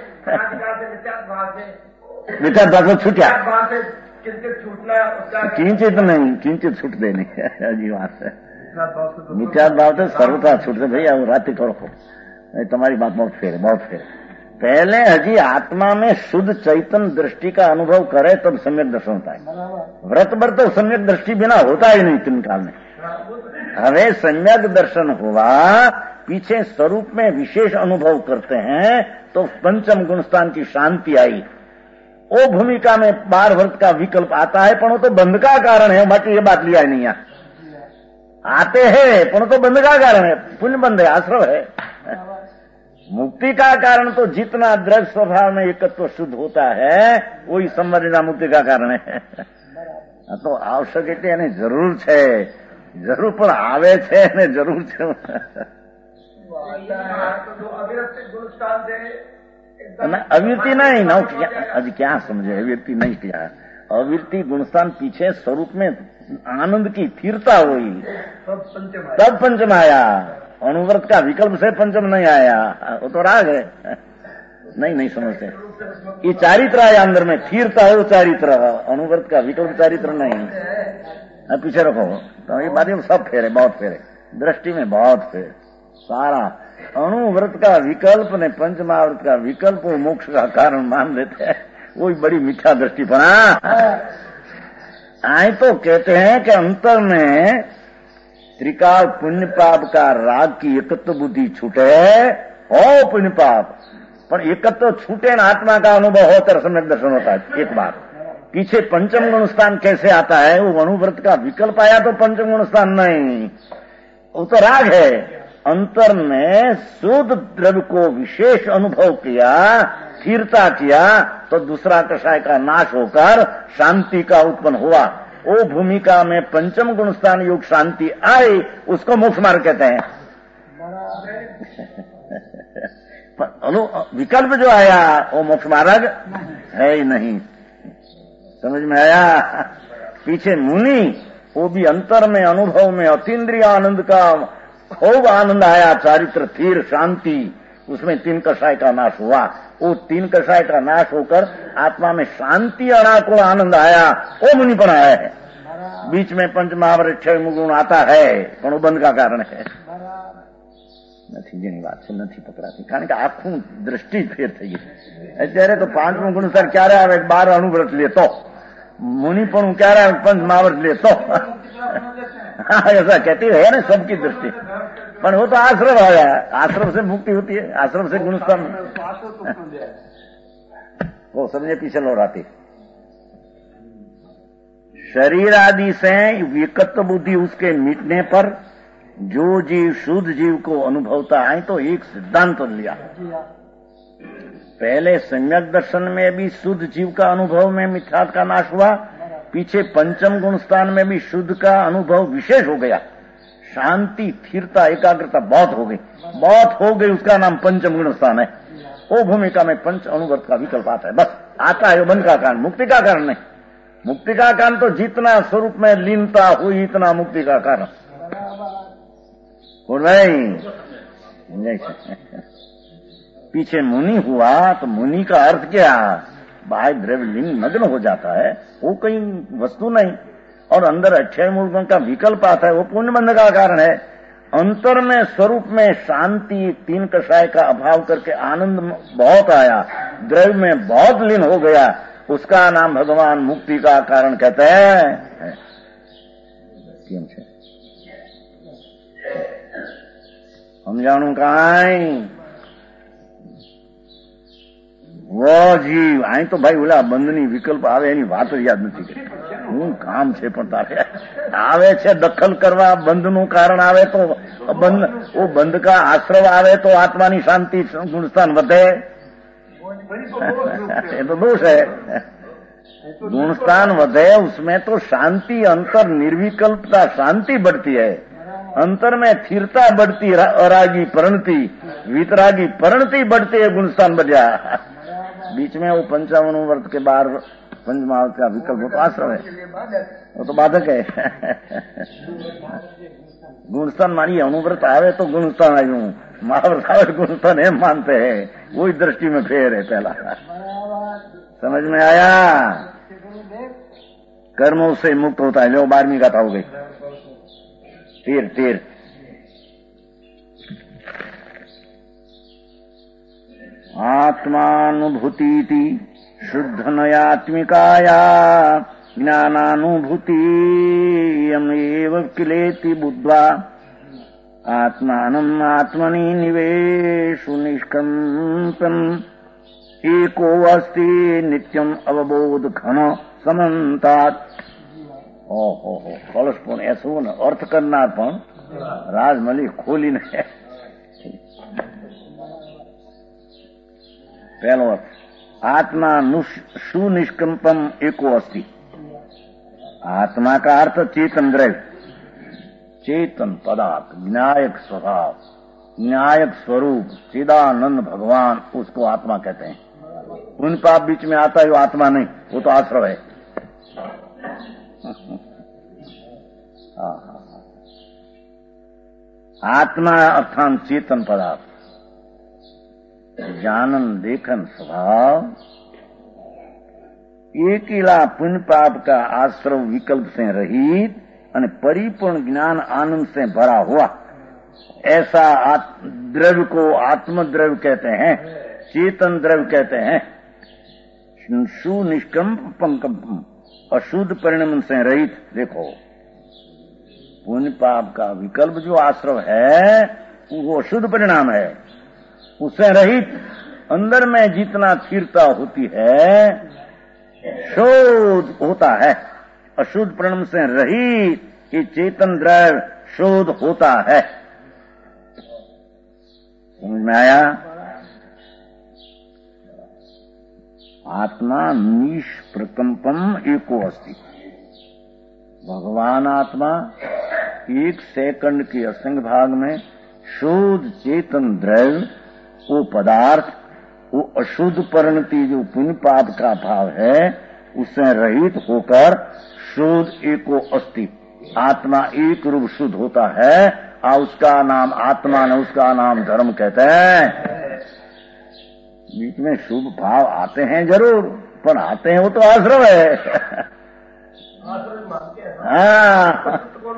विचार भाव से छूटा, किंचित छूटना, किंचित नहीं, किंचित छूटते नहीं। अजीब बात है। मिथ्या भाव से सर्वथा छूटते भैया, वो रात्रि करो। तुम्हारी बात बहुत फेर, बहुत फेर। पहले हजी आत्मा में शुद्ध चैतन्य दृष्टि का अनुभव करे तब सम्यक दर्शन होता है। व्रत भर तो सम्यक दृष्टि बिना होता ही नहीं तीन काल में। हमें सम्यक दर्शन हुआ, पीछे स्वरूप में विशेष अनुभव करते हैं तो पंचम गुणस्थान की शांति आई। वो भूमिका में 12 वर्ष का विकल्प आता है, पर वो तो बंध का कारण है। बाकी ये बात लिया नहीं है, आते हैं पर तो बंध का कारण है, पुण्य बंध है, आश्रव है। मुक्ति का कारण तो जितना द्रव्य स्वभाव में एकत्व शुद्ध होता है, वही संवरणा मुक्ति का कारण है। तो आवश्यक એટલે એને જરૂર છે, જરૂર પણ આવે છે ને જરૂર છે। अविरति नहीं ना, अभी क्या समझे? अविरति नहीं किया, अविरति गुणस्थान पीछे स्वरूप में आनंद की स्थिरता हुई तब पंचम आया। अनुव्रत का विकल्प से पंचम नहीं आया, वो तो राग है। नहीं समझते। ये चारित्र है अंदर में, फिरता है वो चारित्र, अनुव्रत का विकल्प चारित्र नहीं। पीछे रखो तो ये बातें सब फेरे, बहुत फेरे, दृष्टि में बहुत फेर। सारा अनुव्रत का विकल्प ने पंचमाव्रत का विकल्प वो मोक्ष का कारण मान लेते हैं, वही बड़ी मिथ्या दृष्टिपना। आए तो कहते हैं कि अंतर में त्रिकाल पुण्य पाप का राग की एकत्व बुद्धि छूटे हो पुण्य पाप, पर एकत्व छूटे न आत्मा का अनुभव हो तर सम्यक दर्शन होता है। एक बात पीछे पंचम गुण स्थान कैसे आता है, वो अनुव्रत का विकल्प आया तो पंचम गुण स्थान नहीं, वो तो राग है। अंतर में शुद्ध द्रव्य को विशेष अनुभव किया, स्थिरता किया, तो दूसरा कषाय का नाश होकर शांति का उत्पन्न हुआ। वो भूमिका में पंचम गुण स्थान योग शांति आई, उसको मोक्ष मार्ग कहते हैं। विकल्प जो आया वो मोक्ष मार्ग है ही नहीं। समझ में आया? पीछे मुनि, वो भी अंतर में अनुभव में अतीन्द्रिय आनंद का खूब आनंद आया, चारित्र स्थिर शांति, उसमें तीन कषाय का नाश हुआ। वो तीन कषाय का नाश होकर आत्मा में शांति अनाकुल आनंद आया, वो मुनिपन आया है। बीच में पंच महावृत छह गुण आता है, પણ वो बंद का कारण है। નથી જેની વાત છે નથી પકડાતી, કારણ કે આખું દ્રષ્ટિ ફેર થઈ ગઈ। અત્યારે તો પાંચમું ગુણસાર ક્યારે આવે, 12 અનુવ્રત લેતો, मुनि પણ ક્યારે આવે, पंच महाव्रत लेतो। ऐसा कहती है ना सबकी दृष्टि, पर वो तो आश्रम आया, आश्रम से मुक्ति होती है, आश्रम से गुणस्थान वो समझे पीछे लौटाती। शरीर आदि से विकत्व बुद्धि उसके मिटने पर जो जीव शुद्ध जीव को अनुभवता है, तो एक सिद्धांत लिया। पहले सम्यक दर्शन में भी शुद्ध जीव का अनुभव में मिथ्यात्व का नाश हुआ, पीछे पंचम गुण स्थान में भी शुद्ध का अनुभव विशेष हो गया। शांति स्थिरता एकाग्रता बहुत हो गई, उसका नाम पंचम गुण स्थान है। वो भूमिका में पंच अनुव्रत का विकल्प आता है, बस आता है। बंध का कारण, मुक्ति का कारण नहीं। मुक्ति का कारण तो जितना स्वरूप में लीनता हुई इतना मुक्ति का कारण हो नहीं। पीछे मुनि हुआ तो मुनि का अर्थ क्या, बाह्य द्रव्य लिंग मग्न हो जाता है, वो कहीं वस्तु नहीं, और अंदर अक्षय मूल का विकल्प आता है, वो पुण्य बंध का कारण है। अंतर में स्वरूप में शांति तीन कषाय का अभाव करके आनंद बहुत आया, द्रव्य में बहुत लीन हो गया, उसका नाम भगवान मुक्ति का कारण कहते हैं। हम जानू कहां वो जीव आई तो भाई बोला બંધની વિકલ્પ આવે એની વાત યાદ નથી કરી, શું કામ છે પણ તારે આવે છે દખલ કરવા, બંધનું કારણ આવે તો બંધ, वो બંધ का आश्रय આવે तो आत्माની शांति गुणस्थान વધે, ये तो दोष है। गुणस्थान વધે उसमें तो शांति, अंतर निर्विकल्पता शांति बढ़ती है, अंतर में स्थिरता बढ़ती, अरागी परिणति वितरागी परिणति बढ़ती है, गुणस्थान बढ़ा। बीच में वो पंचावन वर्ष के बाद पंचमहावर्त का विकल्प हो तो आश्रम है, वो तो बाधक है। गुणस्थान मानी अनुव्रत आवे तो गुणस्थान आयु, महाव्रत आवे गुणस्थान है मानते हैं, वही दृष्टि में फेर है पहला। समझ में आया? कर्मों से मुक्त होता है। लो 12वीं गाथा हो गई। तीर आत्मानुभूति शुद्ध नयात्मिकाया ज्ञानानुभूति यमेव किलेति बुद्ध्वा आत्मानम् आत्मनि निवेशु निष्कम्पम् एको अस्ति नित्यम अवबोध घन समन्तात्। ओहो कलश पण ऐसो ने अर्थ करनार पण राजमली खोलीने पहलो अर्थ आत्मा सुनिष्कंपम एको अस्ति। आत्मा का अर्थ चेतन द्रव्य, चेतन पदार्थ, न्यायक स्वभाव, न्यायक स्वरूप, चिदानंद भगवान, उसको आत्मा कहते हैं। पुण्य पाप बीच में आता है वो आत्मा नहीं, वो तो आश्रय है। आत्मा अर्थात चेतन पदार्थ, जानन देखन स्वभाव, एकेला पुण्य पाप का आश्रव विकल्प से रहित और परिपूर्ण ज्ञान आनंद से भरा हुआ, ऐसा द्रव्य को आत्मद्रव्य कहते हैं, चेतन द्रव्य कहते हैं। सुनिष्कंपम अशुद्ध परिणाम से रहित। देखो, पुण्य पाप का विकल्प जो आश्रव है वो अशुद्ध परिणाम है, उससे रहित अंदर में जितना स्थिरता होती है, शोध होता है। अशुद्ध परिणाम से रहित ये चेतन द्रव्य शोध होता है। समझ में आया? आत्मा निष्प्रकंपम एको अस्ति। भगवान आत्मा एक सेकंड के असंग भाग में शुद्ध चेतन द्रव्य, वो पदार्थ, वो अशुद्ध परिणति जो पुण्य पाप का भाव है उससे रहित होकर शुद्ध एको अस्ति, आत्मा एक रूप शुद्ध होता है। और उसका नाम आत्मा न उसका नाम धर्म कहते हैं। बीच में शुभ भाव आते हैं जरूर, पर आते हैं वो तो आश्रम है। हाँ,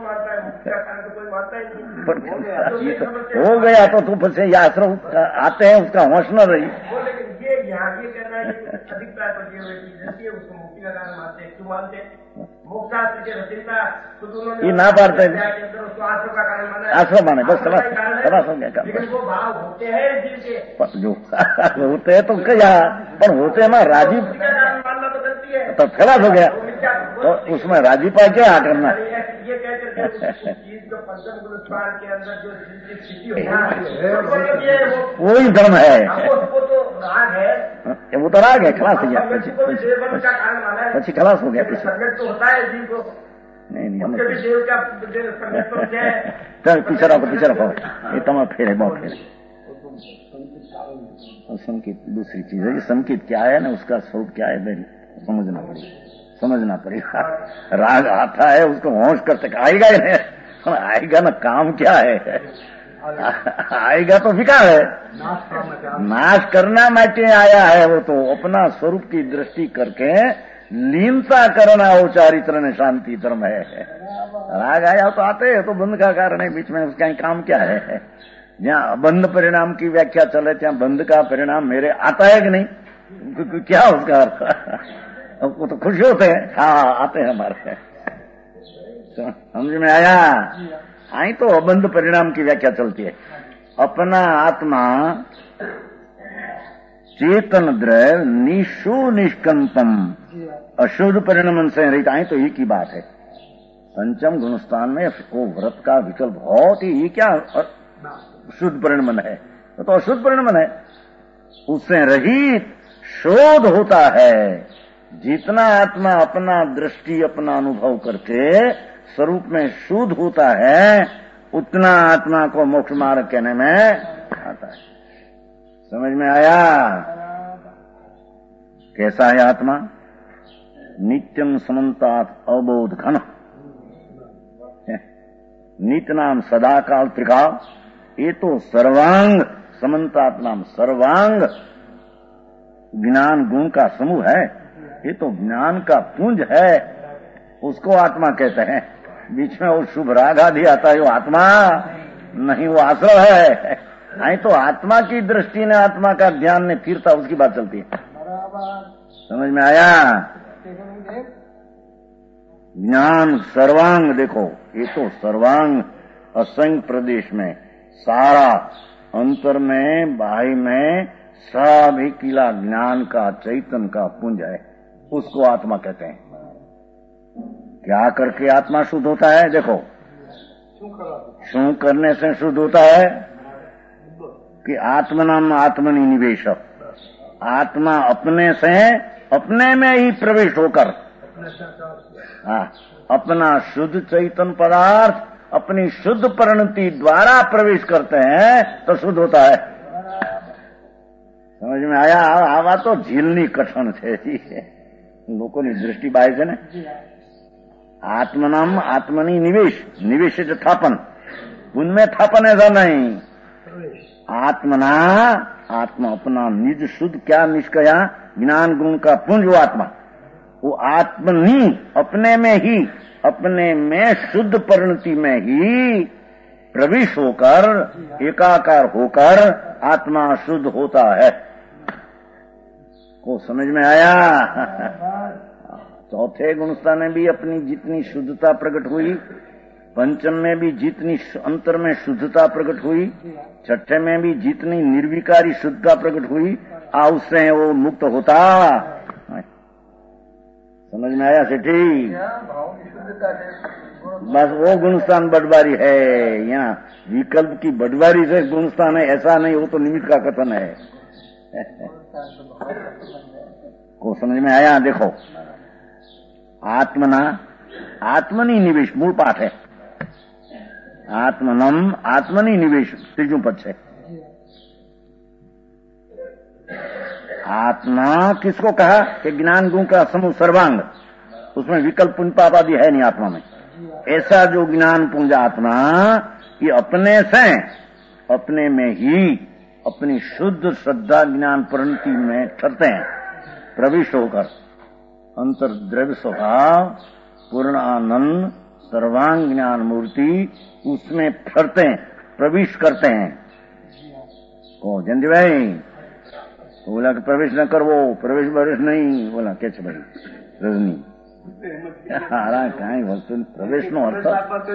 पर हो गया तो फिर से ये आश्रम आते हैं, उसका होश न रही। ये कहना है कि अधिकता पड़ी हुई चीज है, उसको मुक्ति का कारण मानते हैं। क्यों मानते हैं? मोक्षास्त्र के रचयिता खुद उन्होंने ये ना पाते हैं, उसको आश्रम का कारण माना, आश्रम माने, बस खलास हो गया। लेकिन वो भाव होते हैं जीव के, जो होते हैं तो क्या, पर होते हैं ना राजी, मानना तो गलती है, तो खलास हो गया। तो उसमें राजी पा क्या करना? ये कहकर चीज जो पंचम गुणस्वार के अंदर जो स्थिति होती है वही धर्म है, वो तो राग है, वो तो राग है। खलास हो गया, पीछे खलास हो गया। पीछे संगत तो होता है जीव को, नहीं हम देव का संगत चल पीछे रखो। ये तमाम फेरे बहुत फेरे। और संकेत दूसरी चीज है, ये संकेत क्या है ना, उसका स्वरूप क्या है समझना पड़ेगा। राग आता है उसको होश करते आएगा ही नहीं, आएगा ना, काम क्या है? आएगा तो विकार है, नाश करना माटे आया है। वो तो अपना स्वरूप की दृष्टि करके लीनता करना वो चारित्र ने शांति धर्म है। राग आया तो आते हैं, तो बंध का कारण है, बीच में उसका काम क्या है? जहाँ बंध परिणाम की व्याख्या चले, ત્યાં बंध का परिणाम मेरे आता है कि नहीं? क्या उसका अर्थ? वो तो खुश होते हैं, हाँ आते हैं हमारे। समझ में आया? आई तो अबंध परिणाम की व्याख्या चलती है। अपना आत्मा चेतन द्रव्य निशु निष्कंपम अशुद्ध परिणाम से रहित। आई तो एक ही बात है। पंचम गुणस्थान में वो व्रत का विकल्प बहुत ही, ये क्या शुद्ध परिणाम है? तो अशुद्ध परिणाम है, उससे रहित शोध होता है। जितना आत्मा अपना दृष्टि अपना अनुभव करके स्वरूप में शुद्ध होता है, उतना आत्मा को मोक्ष मार्ग कहने में आता है। समझ में आया? कैसा है आत्मा? नित्यम समन्तात अबोध घन, नित्य नाम सदा काल त्रिकाल। ये तो सर्वांग समन्तात नाम सर्वांग ज्ञान गुण का समूह है। ये तो ज्ञान का पुंज है, उसको आत्मा कहते हैं। बीच में वो शुभ राग आदि आता है, वो आत्मा नहीं, वो आश्रय है। नहीं तो आत्मा की दृष्टि ने, आत्मा का ध्यान ने फिरता, उसकी बात चलती है। समझ में आया? ज्ञान सर्वांग, देखो ये तो सर्वांग असंग प्रदेश में सारा अंतर में बाह्य में सभी किला ज्ञान का चैतन्य का पुंज है, उसको आत्मा कहते हैं। क्या करके आत्मा शुद्ध होता है? देखो, शू करने से शुद्ध होता है कि आत्मनाम आत्मनि निवेश, आत्मा अपने से अपने में ही प्रवेश होकर, अपना शुद्ध चैतन्य पदार्थ अपनी शुद्ध परिणति द्वारा प्रवेश करते हैं तो शुद्ध होता है। समझ में आया? आवा तो झीलनी कठिन है, लोगों की दृष्टि बाय છે ને। आत्मनाम आत्मनि निवेश, निवेश है स्थापन, उनमें स्थापन ऐसा नहीं। आत्मना आत्मा अपना निज शुद्ध क्या निष्कया ज्ञान गुण का पुंज वो आत्मा, वो आत्मनी अपने में ही, अपने में शुद्ध परिणति में ही प्रविष्ट होकर एकाकार होकर आत्मा शुद्ध होता है। को समझ में आया? चौथे गुणस्थान में भी अपनी जितनी शुद्धता प्रकट हुई, पंचम में भी जितनी अंतर में शुद्धता प्रकट हुई, छठे में भी जितनी निर्विकारी शुद्धता प्रकट हुई, उससे वो मुक्त होता। समझ में आया सेठी? बस वो गुणस्थान बटवारी है। यहाँ विकल्प की बटवारी से गुणस्थान है ऐसा नहीं, वो तो निमित्त का कथन है। को समझ में आया? देखो, आत्मना आत्मनि निवेश मूल पाठ है। आत्मनम आत्मनि निवेश तीजों पद है। आत्मा किसको कहा कि ज्ञान गुण का समूह सर्वांग, उसमें विकल्प पुंज पाप आदि है नहीं आत्मा में। ऐसा जो ज्ञान पुंज आत्मा ये अपने से अपने में ही अपनी शुद्ध श्रद्धा ज्ञान परिणति में ठहरते हैं, प्रविष्ट होकर अंतर द्रव्य स्वभाव पूर्ण आनंद सर्वांग ज्ञान मूर्ति उसमें ठहरते हैं, प्रविष्ट करते हैं। ओ जंदी भाई बोला कि प्रवेश न कर, वो प्रवेश बवेश नहीं बोला के भाई रजनी हारा कहीं वस्तु प्रवेश नो अर्थ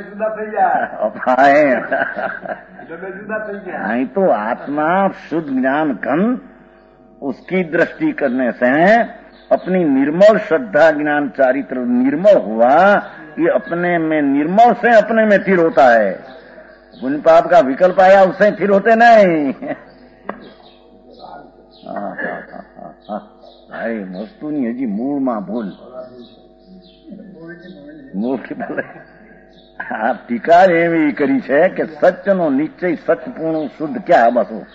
नहीं तो आत्मा शुद्ध ज्ञान घन उसकी दृष्टि करने से अपनी निर्मल श्रद्धा ज्ञान चारित्र निर्मल हुआ, ये अपने में निर्मल से अपने में स्थिर होता है। पुण्य पाप का विकल्प आया उससे स्थिर होते नहीं। भाई वस्तु नहीं हजी मूल मां भूल मूल की बोले આ ટીકા એવી કરી છે કે સત્યનો નિશ્ચય સત્યપૂર્ણ શુદ્ધ क्या है बस वो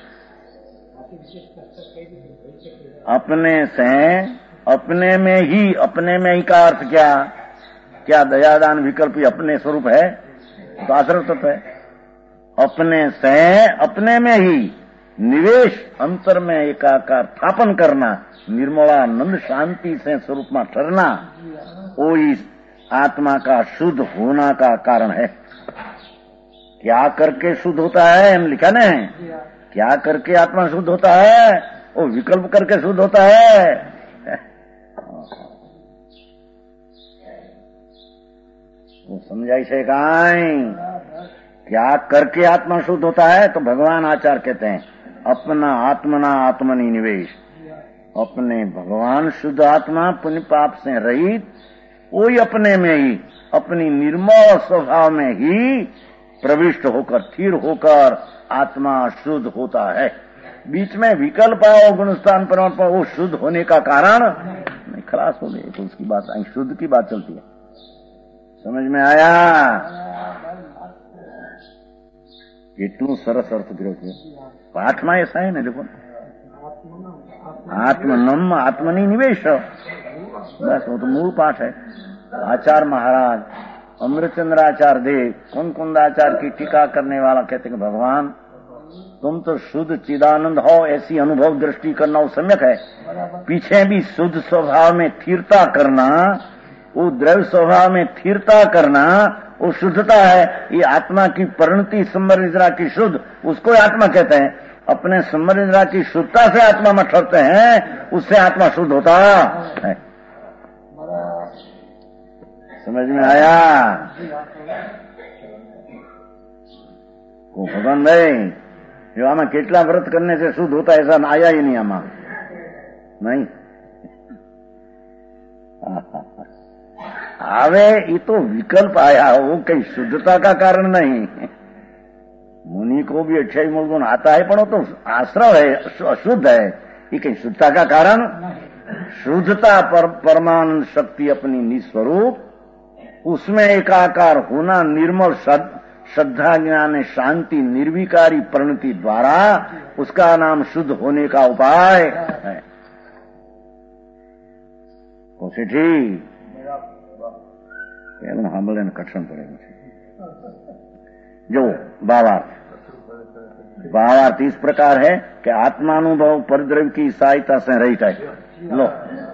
अपने से अपने में ही का अर्थ क्या क्या दयादान विकल्प अपने स्वरूप है तो आश्रय तत्व है। अपने से अपने में ही निवेश अंतर में एकाकार स्थापन करना, निर्मलानंद शांति से स्वरूप में ठहरना, वो इस आत्मा का शुद्ध होना का कारण है। क्या करके शुद्ध होता है हम लिखा न, क्या करके आत्मा शुद्ध होता है? वो विकल्प करके शुद्ध होता है। वो समझाई से काई क्या करके आत्मा शुद्ध होता है? तो भगवान आचार्य कहते हैं अपना आत्मना आत्मनि निवेश, अपने भगवान शुद्ध आत्मा पुण्य पाप से रहित वही अपने में ही अपनी निर्मल स्वभाव में ही प्रविष्ट होकर स्थिर होकर आत्मा शुद्ध होता है। बीच में विकल्प आओ गुणस्थान पर वो शुद्ध होने का कारण नहीं, खलास हो गए तो उसकी बात शुद्ध की बात चलती है। समझ में आया? કેટલું સરસ અર્થ કર્યો છે પાઠમાં ऐसा है ना। देखो आत्मनम आत्मनि निवेश, बस वो तो मूल पाठ है। आचार्य महाराज अमृतचंद्र आचार्य देव कुंद आचार्य की टीका करने वाला कहते कि भगवान तुम तो शुद्ध चिदानंद हो, ऐसी अनुभव दृष्टि करना वो सम्यक है। पीछे भी शुद्ध स्वभाव में स्थिरता करना, वो द्रव्य स्वभाव में स्थिरता करना वो शुद्धता है। ये आत्मा की परिणति संबरिद्रा की शुद्ध, उसको आत्मा कहते हैं। अपने संबरिद्रा की शुद्धता से आत्मा में ठहरते हैं, उससे आत्मा शुद्ध होता है। समझ में आया? वो भगवान भाई जो आमा केटला व्रत करने से शुद्ध होता है ऐसा आया ही नहीं आमा नहीं। आवे ये तो विकल्प आया, वो कई शुद्धता का कारण नहीं। मुनि को भी 28 मूल गुण आता है पर वो तो आश्रव है, अशुद्ध है। ये कई शुद्धता का कारण शुद्धता पर परमानंद शक्ति अपनी निस्वरूप उसमें एकाकार होना, निर्मल श्रद्धा ज्ञान शांति निर्विकारी परिणति द्वारा उसका नाम शुद्ध होने का उपाय है। ठीक પેલું સાંભળે ને કઠણ પડે છે। જો ભાવાર્થ भावार्थ इस प्रकार है कि आत्मानुभव परद्रव्य की सहायता से रहित है। लो,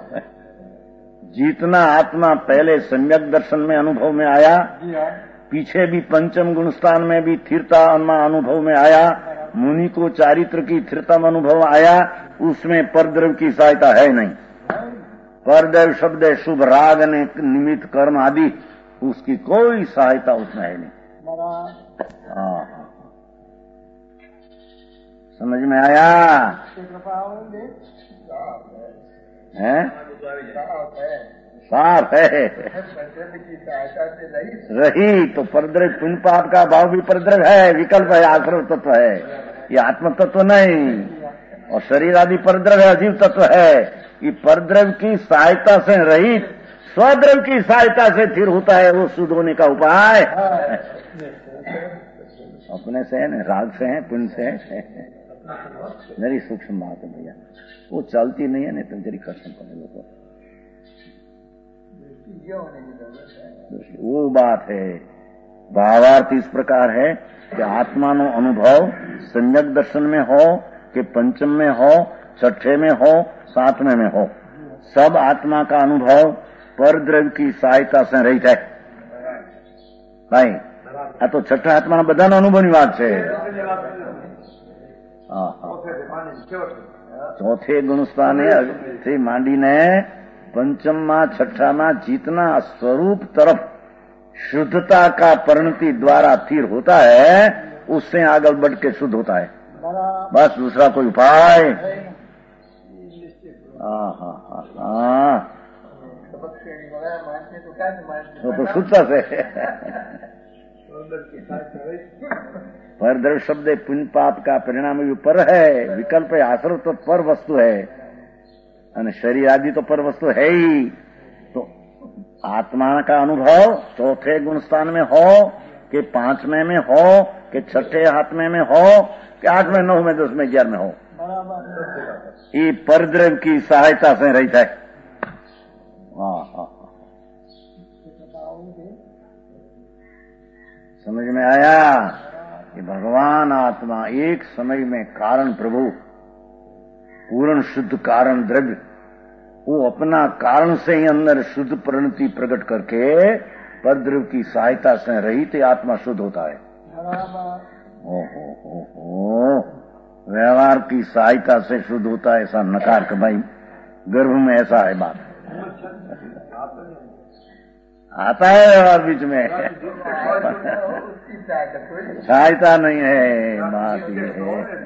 जितना आत्मा पहले सम्यक दर्शन में अनुभव में आया, पीछे भी पंचम गुण स्थान में भी स्थिरता अनुभव में आया, मुनि को चारित्र की स्थिरता में अनुभव आया, उसमें परद्रव्य की सहायता है नहीं। परद्रव्य शब्द है शुभ राग ने निमित्त कर्म आदि, उसकी कोई सहायता उसमें है नहीं। समझ में आया? है साफ है। रही तो परद्रव्य पुण्य पाप का भाव भी परद्रव्य है, विकल्प है, आश्रव तत्व है, ये आत्म तत्व नहीं। और शरीर आदि परद्रव्य अजीव तत्व है। ये परद्रव्य की सहायता से रहित स्वद्रव्य की सहायता से स्थिर होता है, वो शुद्ध होने का उपाय अपने से है न, राग से है, पुण्य से है। मेरी सूक्ष्म बात है भैया, वो चलती नहीं है, नहीं तो जरी कसम पड़े लोगों, वो बात है। भावार्थ इस प्रकार है कि आत्मा नो अनुभव सम्यक दर्शन में हो कि पंचम में हो, छठे में हो, सातवें में हो, सब आत्मा का अनुभव परद्रव्य की सहायता से रहित है भाई। आ तो छठा आत्मा बधानो अनुभवनी વાત છે। ચોથે ગુણસ્થાને થી માંડીને पंचम छठा जितना स्वरूप तरफ शुद्धता का परिणति द्वारा स्थिर होता है, उससे आगे बढ़ के शुद्ध होता है। बस दूसरा कोई उपाय। तो शुद्धता से परद्रव्य शब्द पुण्य पाप का परिणाम भी पर है, विकल्प है, आश्रव तो पर वस्तु है, शरीर आदि तो पर वस्तु है ही। तो आत्मा का अनुभव चौथे गुण स्थान में हो कि पांचवें में हो कि छठे हाथमे में हो कि आठवें, नौवें, 10वें, 11वें हो, ये परद्रव्य की सहायता से रहित है। समझ में आया? कि भगवान आत्मा एक समय में कारण प्रभु, पूर्ण शुद्ध कारण द्रव्य, वो अपना कारण से ही अंदर शुद्ध परिणति प्रकट करके परद्रव्य की सहायता से रहित आत्मा शुद्ध होता है। ओ व्यवहार की सहायता से शुद्ध होता है, ऐसा नकार के भाई गर्भ में ऐसा है बात। आता है व्यवहार बीच में, सहायता नहीं है, बात ये है।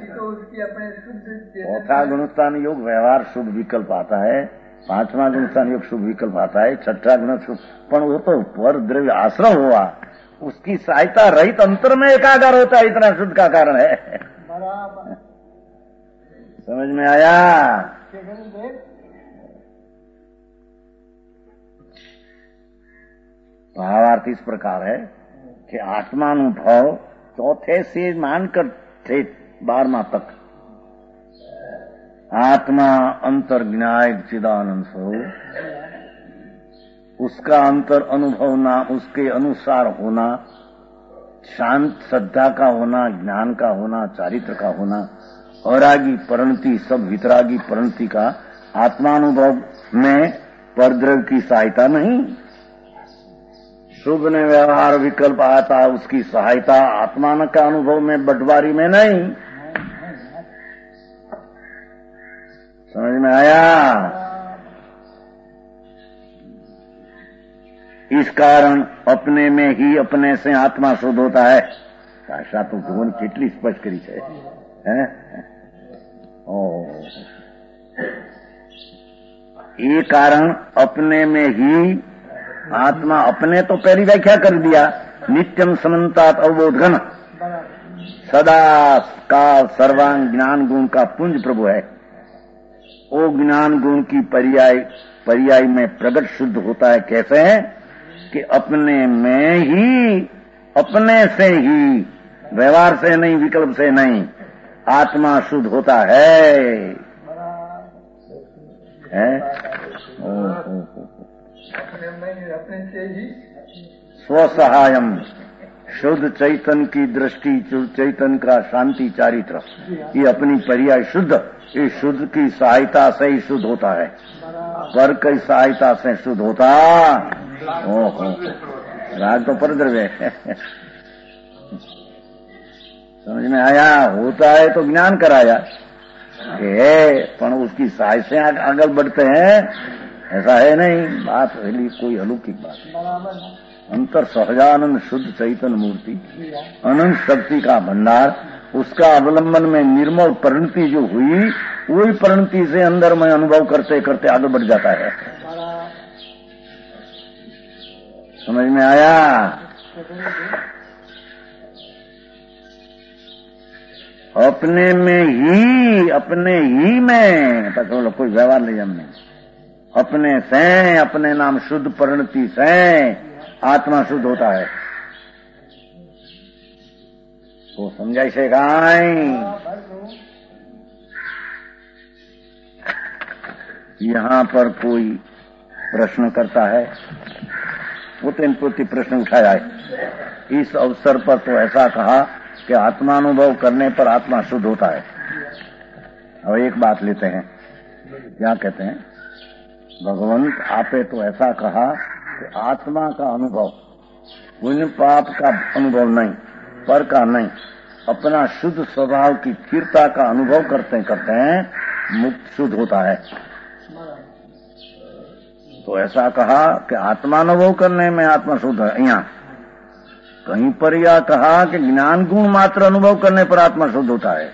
चौथा गुणस्थान योग व्यवहार शुभ विकल्प आता है, पांचवा गुणस्थान योग शुभ विकल्प आता है, छठा गुण शुभ, पर वो तो पर द्रव्य आश्रम हुआ, उसकी सहायता रहित अंतर में एकाकार होता है, इतना शुद्ध का कारण है। समझ में आया? भावार्थ इस प्रकार है कि आत्मानुभव चौथे से मानकर थे 12वां तक आत्मा अंतर ज्ञायक चिदानंद स्वरूप, उसका अंतर अनुभवना, उसके अनुसार होना, शांत श्रद्धा का होना, ज्ञान का होना, चारित्र का होना, औरागी परिणति, सब वितरागी परिणति का आत्मानुभव में परद्रव्य की सहायता नहीं। शुभ ने व्यवहार विकल्प आता, उसकी सहायता आत्मान का अनुभव में बंटवारी में नहीं। समझ में आया? इस कारण अपने में ही अपने से आत्मा शुद्ध होता है। भाषा तो भगवान કેટલી स्पष्ट करी है। ये कारण अपने में ही आत्मा, अपने तो पहली व्याख्या कर दिया, नित्यम समन्तात अवबोधघन, सदा काल सर्वांग ज्ञान गुण का पुंज प्रभु है। वो ज्ञान गुण की पर्याय में प्रकट शुद्ध होता है। कैसे है? कि अपने में ही, अपने से ही, व्यवहार से नहीं, विकल्प से नहीं, आत्मा शुद्ध होता है। अपने से ही स्वसहायम शुद्ध चैतन की दृष्टि, चैतन का शांति चारित्र, ये अपनी पर्याय शुद्ध, ये शुद्ध की सहायता से ही शुद्ध होता है, पर की सहायता से शुद्ध होता। ओहो, राग तो पर द्रव्य समझ में आया। होता है तो ज्ञान कराया है, पर उसकी सहाय से आगे बढ़ते हैं, ऐसा है नहीं। बात कोई अलौकिक बात। अंतर सहजानंद शुद्ध चैतन्य मूर्ति, अनंत शक्ति का भंडार, उसका अवलंबन में निर्मल परिणति जो हुई, वही परिणति से अंदर में अनुभव करते करते आगे बढ़ जाता है। समझ में आया। अपने ही में तो कोई व्यवहार नहीं हमने, अपने से, अपने नाम शुद्ध परिणति से आत्मा शुद्ध होता है। तो समझाई से गाय यहां पर कोई प्रश्न करता है, पोते प्रश्न उठाया है। इस अवसर पर तो ऐसा कहा कि आत्मानुभव करने पर आत्मा शुद्ध होता है। और एक बात लेते हैं, क्या कहते हैं, भगवंत आपे तो ऐसा कहा कि आत्मा का अनुभव, पुण्य पाप का अनुभव नहीं, पर का नहीं, अपना शुद्ध स्वभाव की स्थिरता का अनुभव करते करते हैं मुक्त शुद्ध होता है। तो ऐसा कहा कि आत्मानुभव करने में आत्मा शुद्ध है। यहाँ कहीं पर यह कहा कि ज्ञान गुण मात्र अनुभव करने पर आत्मा शुद्ध होता है।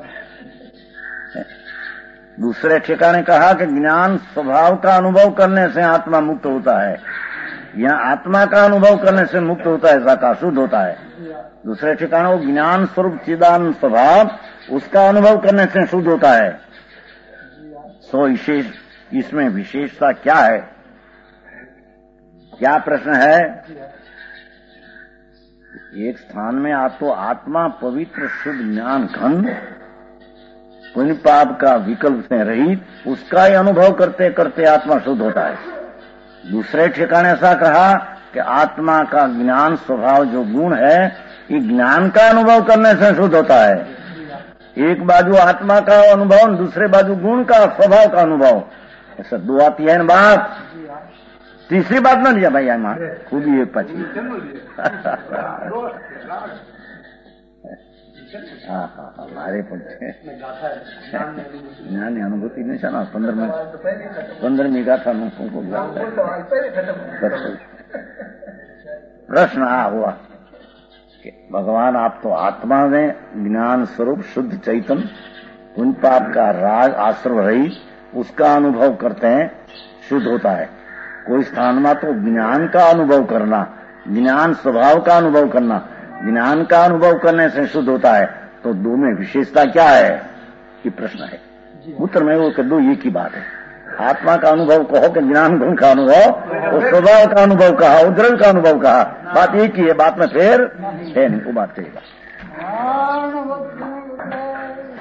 दूसरे ठिकाने कहा कि ज्ञान स्वभाव का अनुभव करने से आत्मा मुक्त होता है। यहाँ आत्मा का अनुभव करने से मुक्त होता है, ऐसा कहा शुद्ध होता है। दूसरे ठिकाने वो ज्ञान स्वरूप चिदानंद स्वभाव, उसका अनुभव करने से शुद्ध होता है। सो इसमें विशेषता क्या है, क्या प्रश्न है। एक स्थान में आप तो आत्मा पवित्र शुद्ध ज्ञान घन, पुण्य पाप का विकल्प से रहित, उसका ही अनुभव करते करते आत्मा शुद्ध होता है। दूसरे ठिकाने ऐसा कहा कि आत्मा का ज्ञान स्वभाव जो गुण है, ये ज्ञान का अनुभव करने से शुद्ध होता है। एक बाजू आत्मा का अनुभव, दूसरे बाजू गुण का स्वभाव का अनुभव, ऐसा दो आती है ना बात। तीसरी बात ना लिया भाई मां खूबी एक पची। हाँ हमारे ज्ञान अनुभूति नहीं था ना 15 गाथा को प्रश्न हुआ कि भगवान आप तो आत्मा में ज्ञान स्वरूप शुद्ध चैतन्य, उन पाप का राग आश्रव रही, उसका अनुभव करते हैं, शुद्ध होता है। कोई स्थान में तो ज्ञान का अनुभव करना, ज्ञान स्वभाव का अनुभव करना, ज्ञान का अनुभव करने से शुद्ध होता है। तो दो में विशेषता क्या है, ये प्रश्न है। उत्तर में वो कर दो, एक ही बात है। आत्मा का अनुभव कहो कि ज्ञान गुण का अनुभव, और स्वभाव का अनुभव कहा, उद्रव का अनुभव कहा, बात एक ही है। बात में फिर है नहीं, वो बात कहेगा।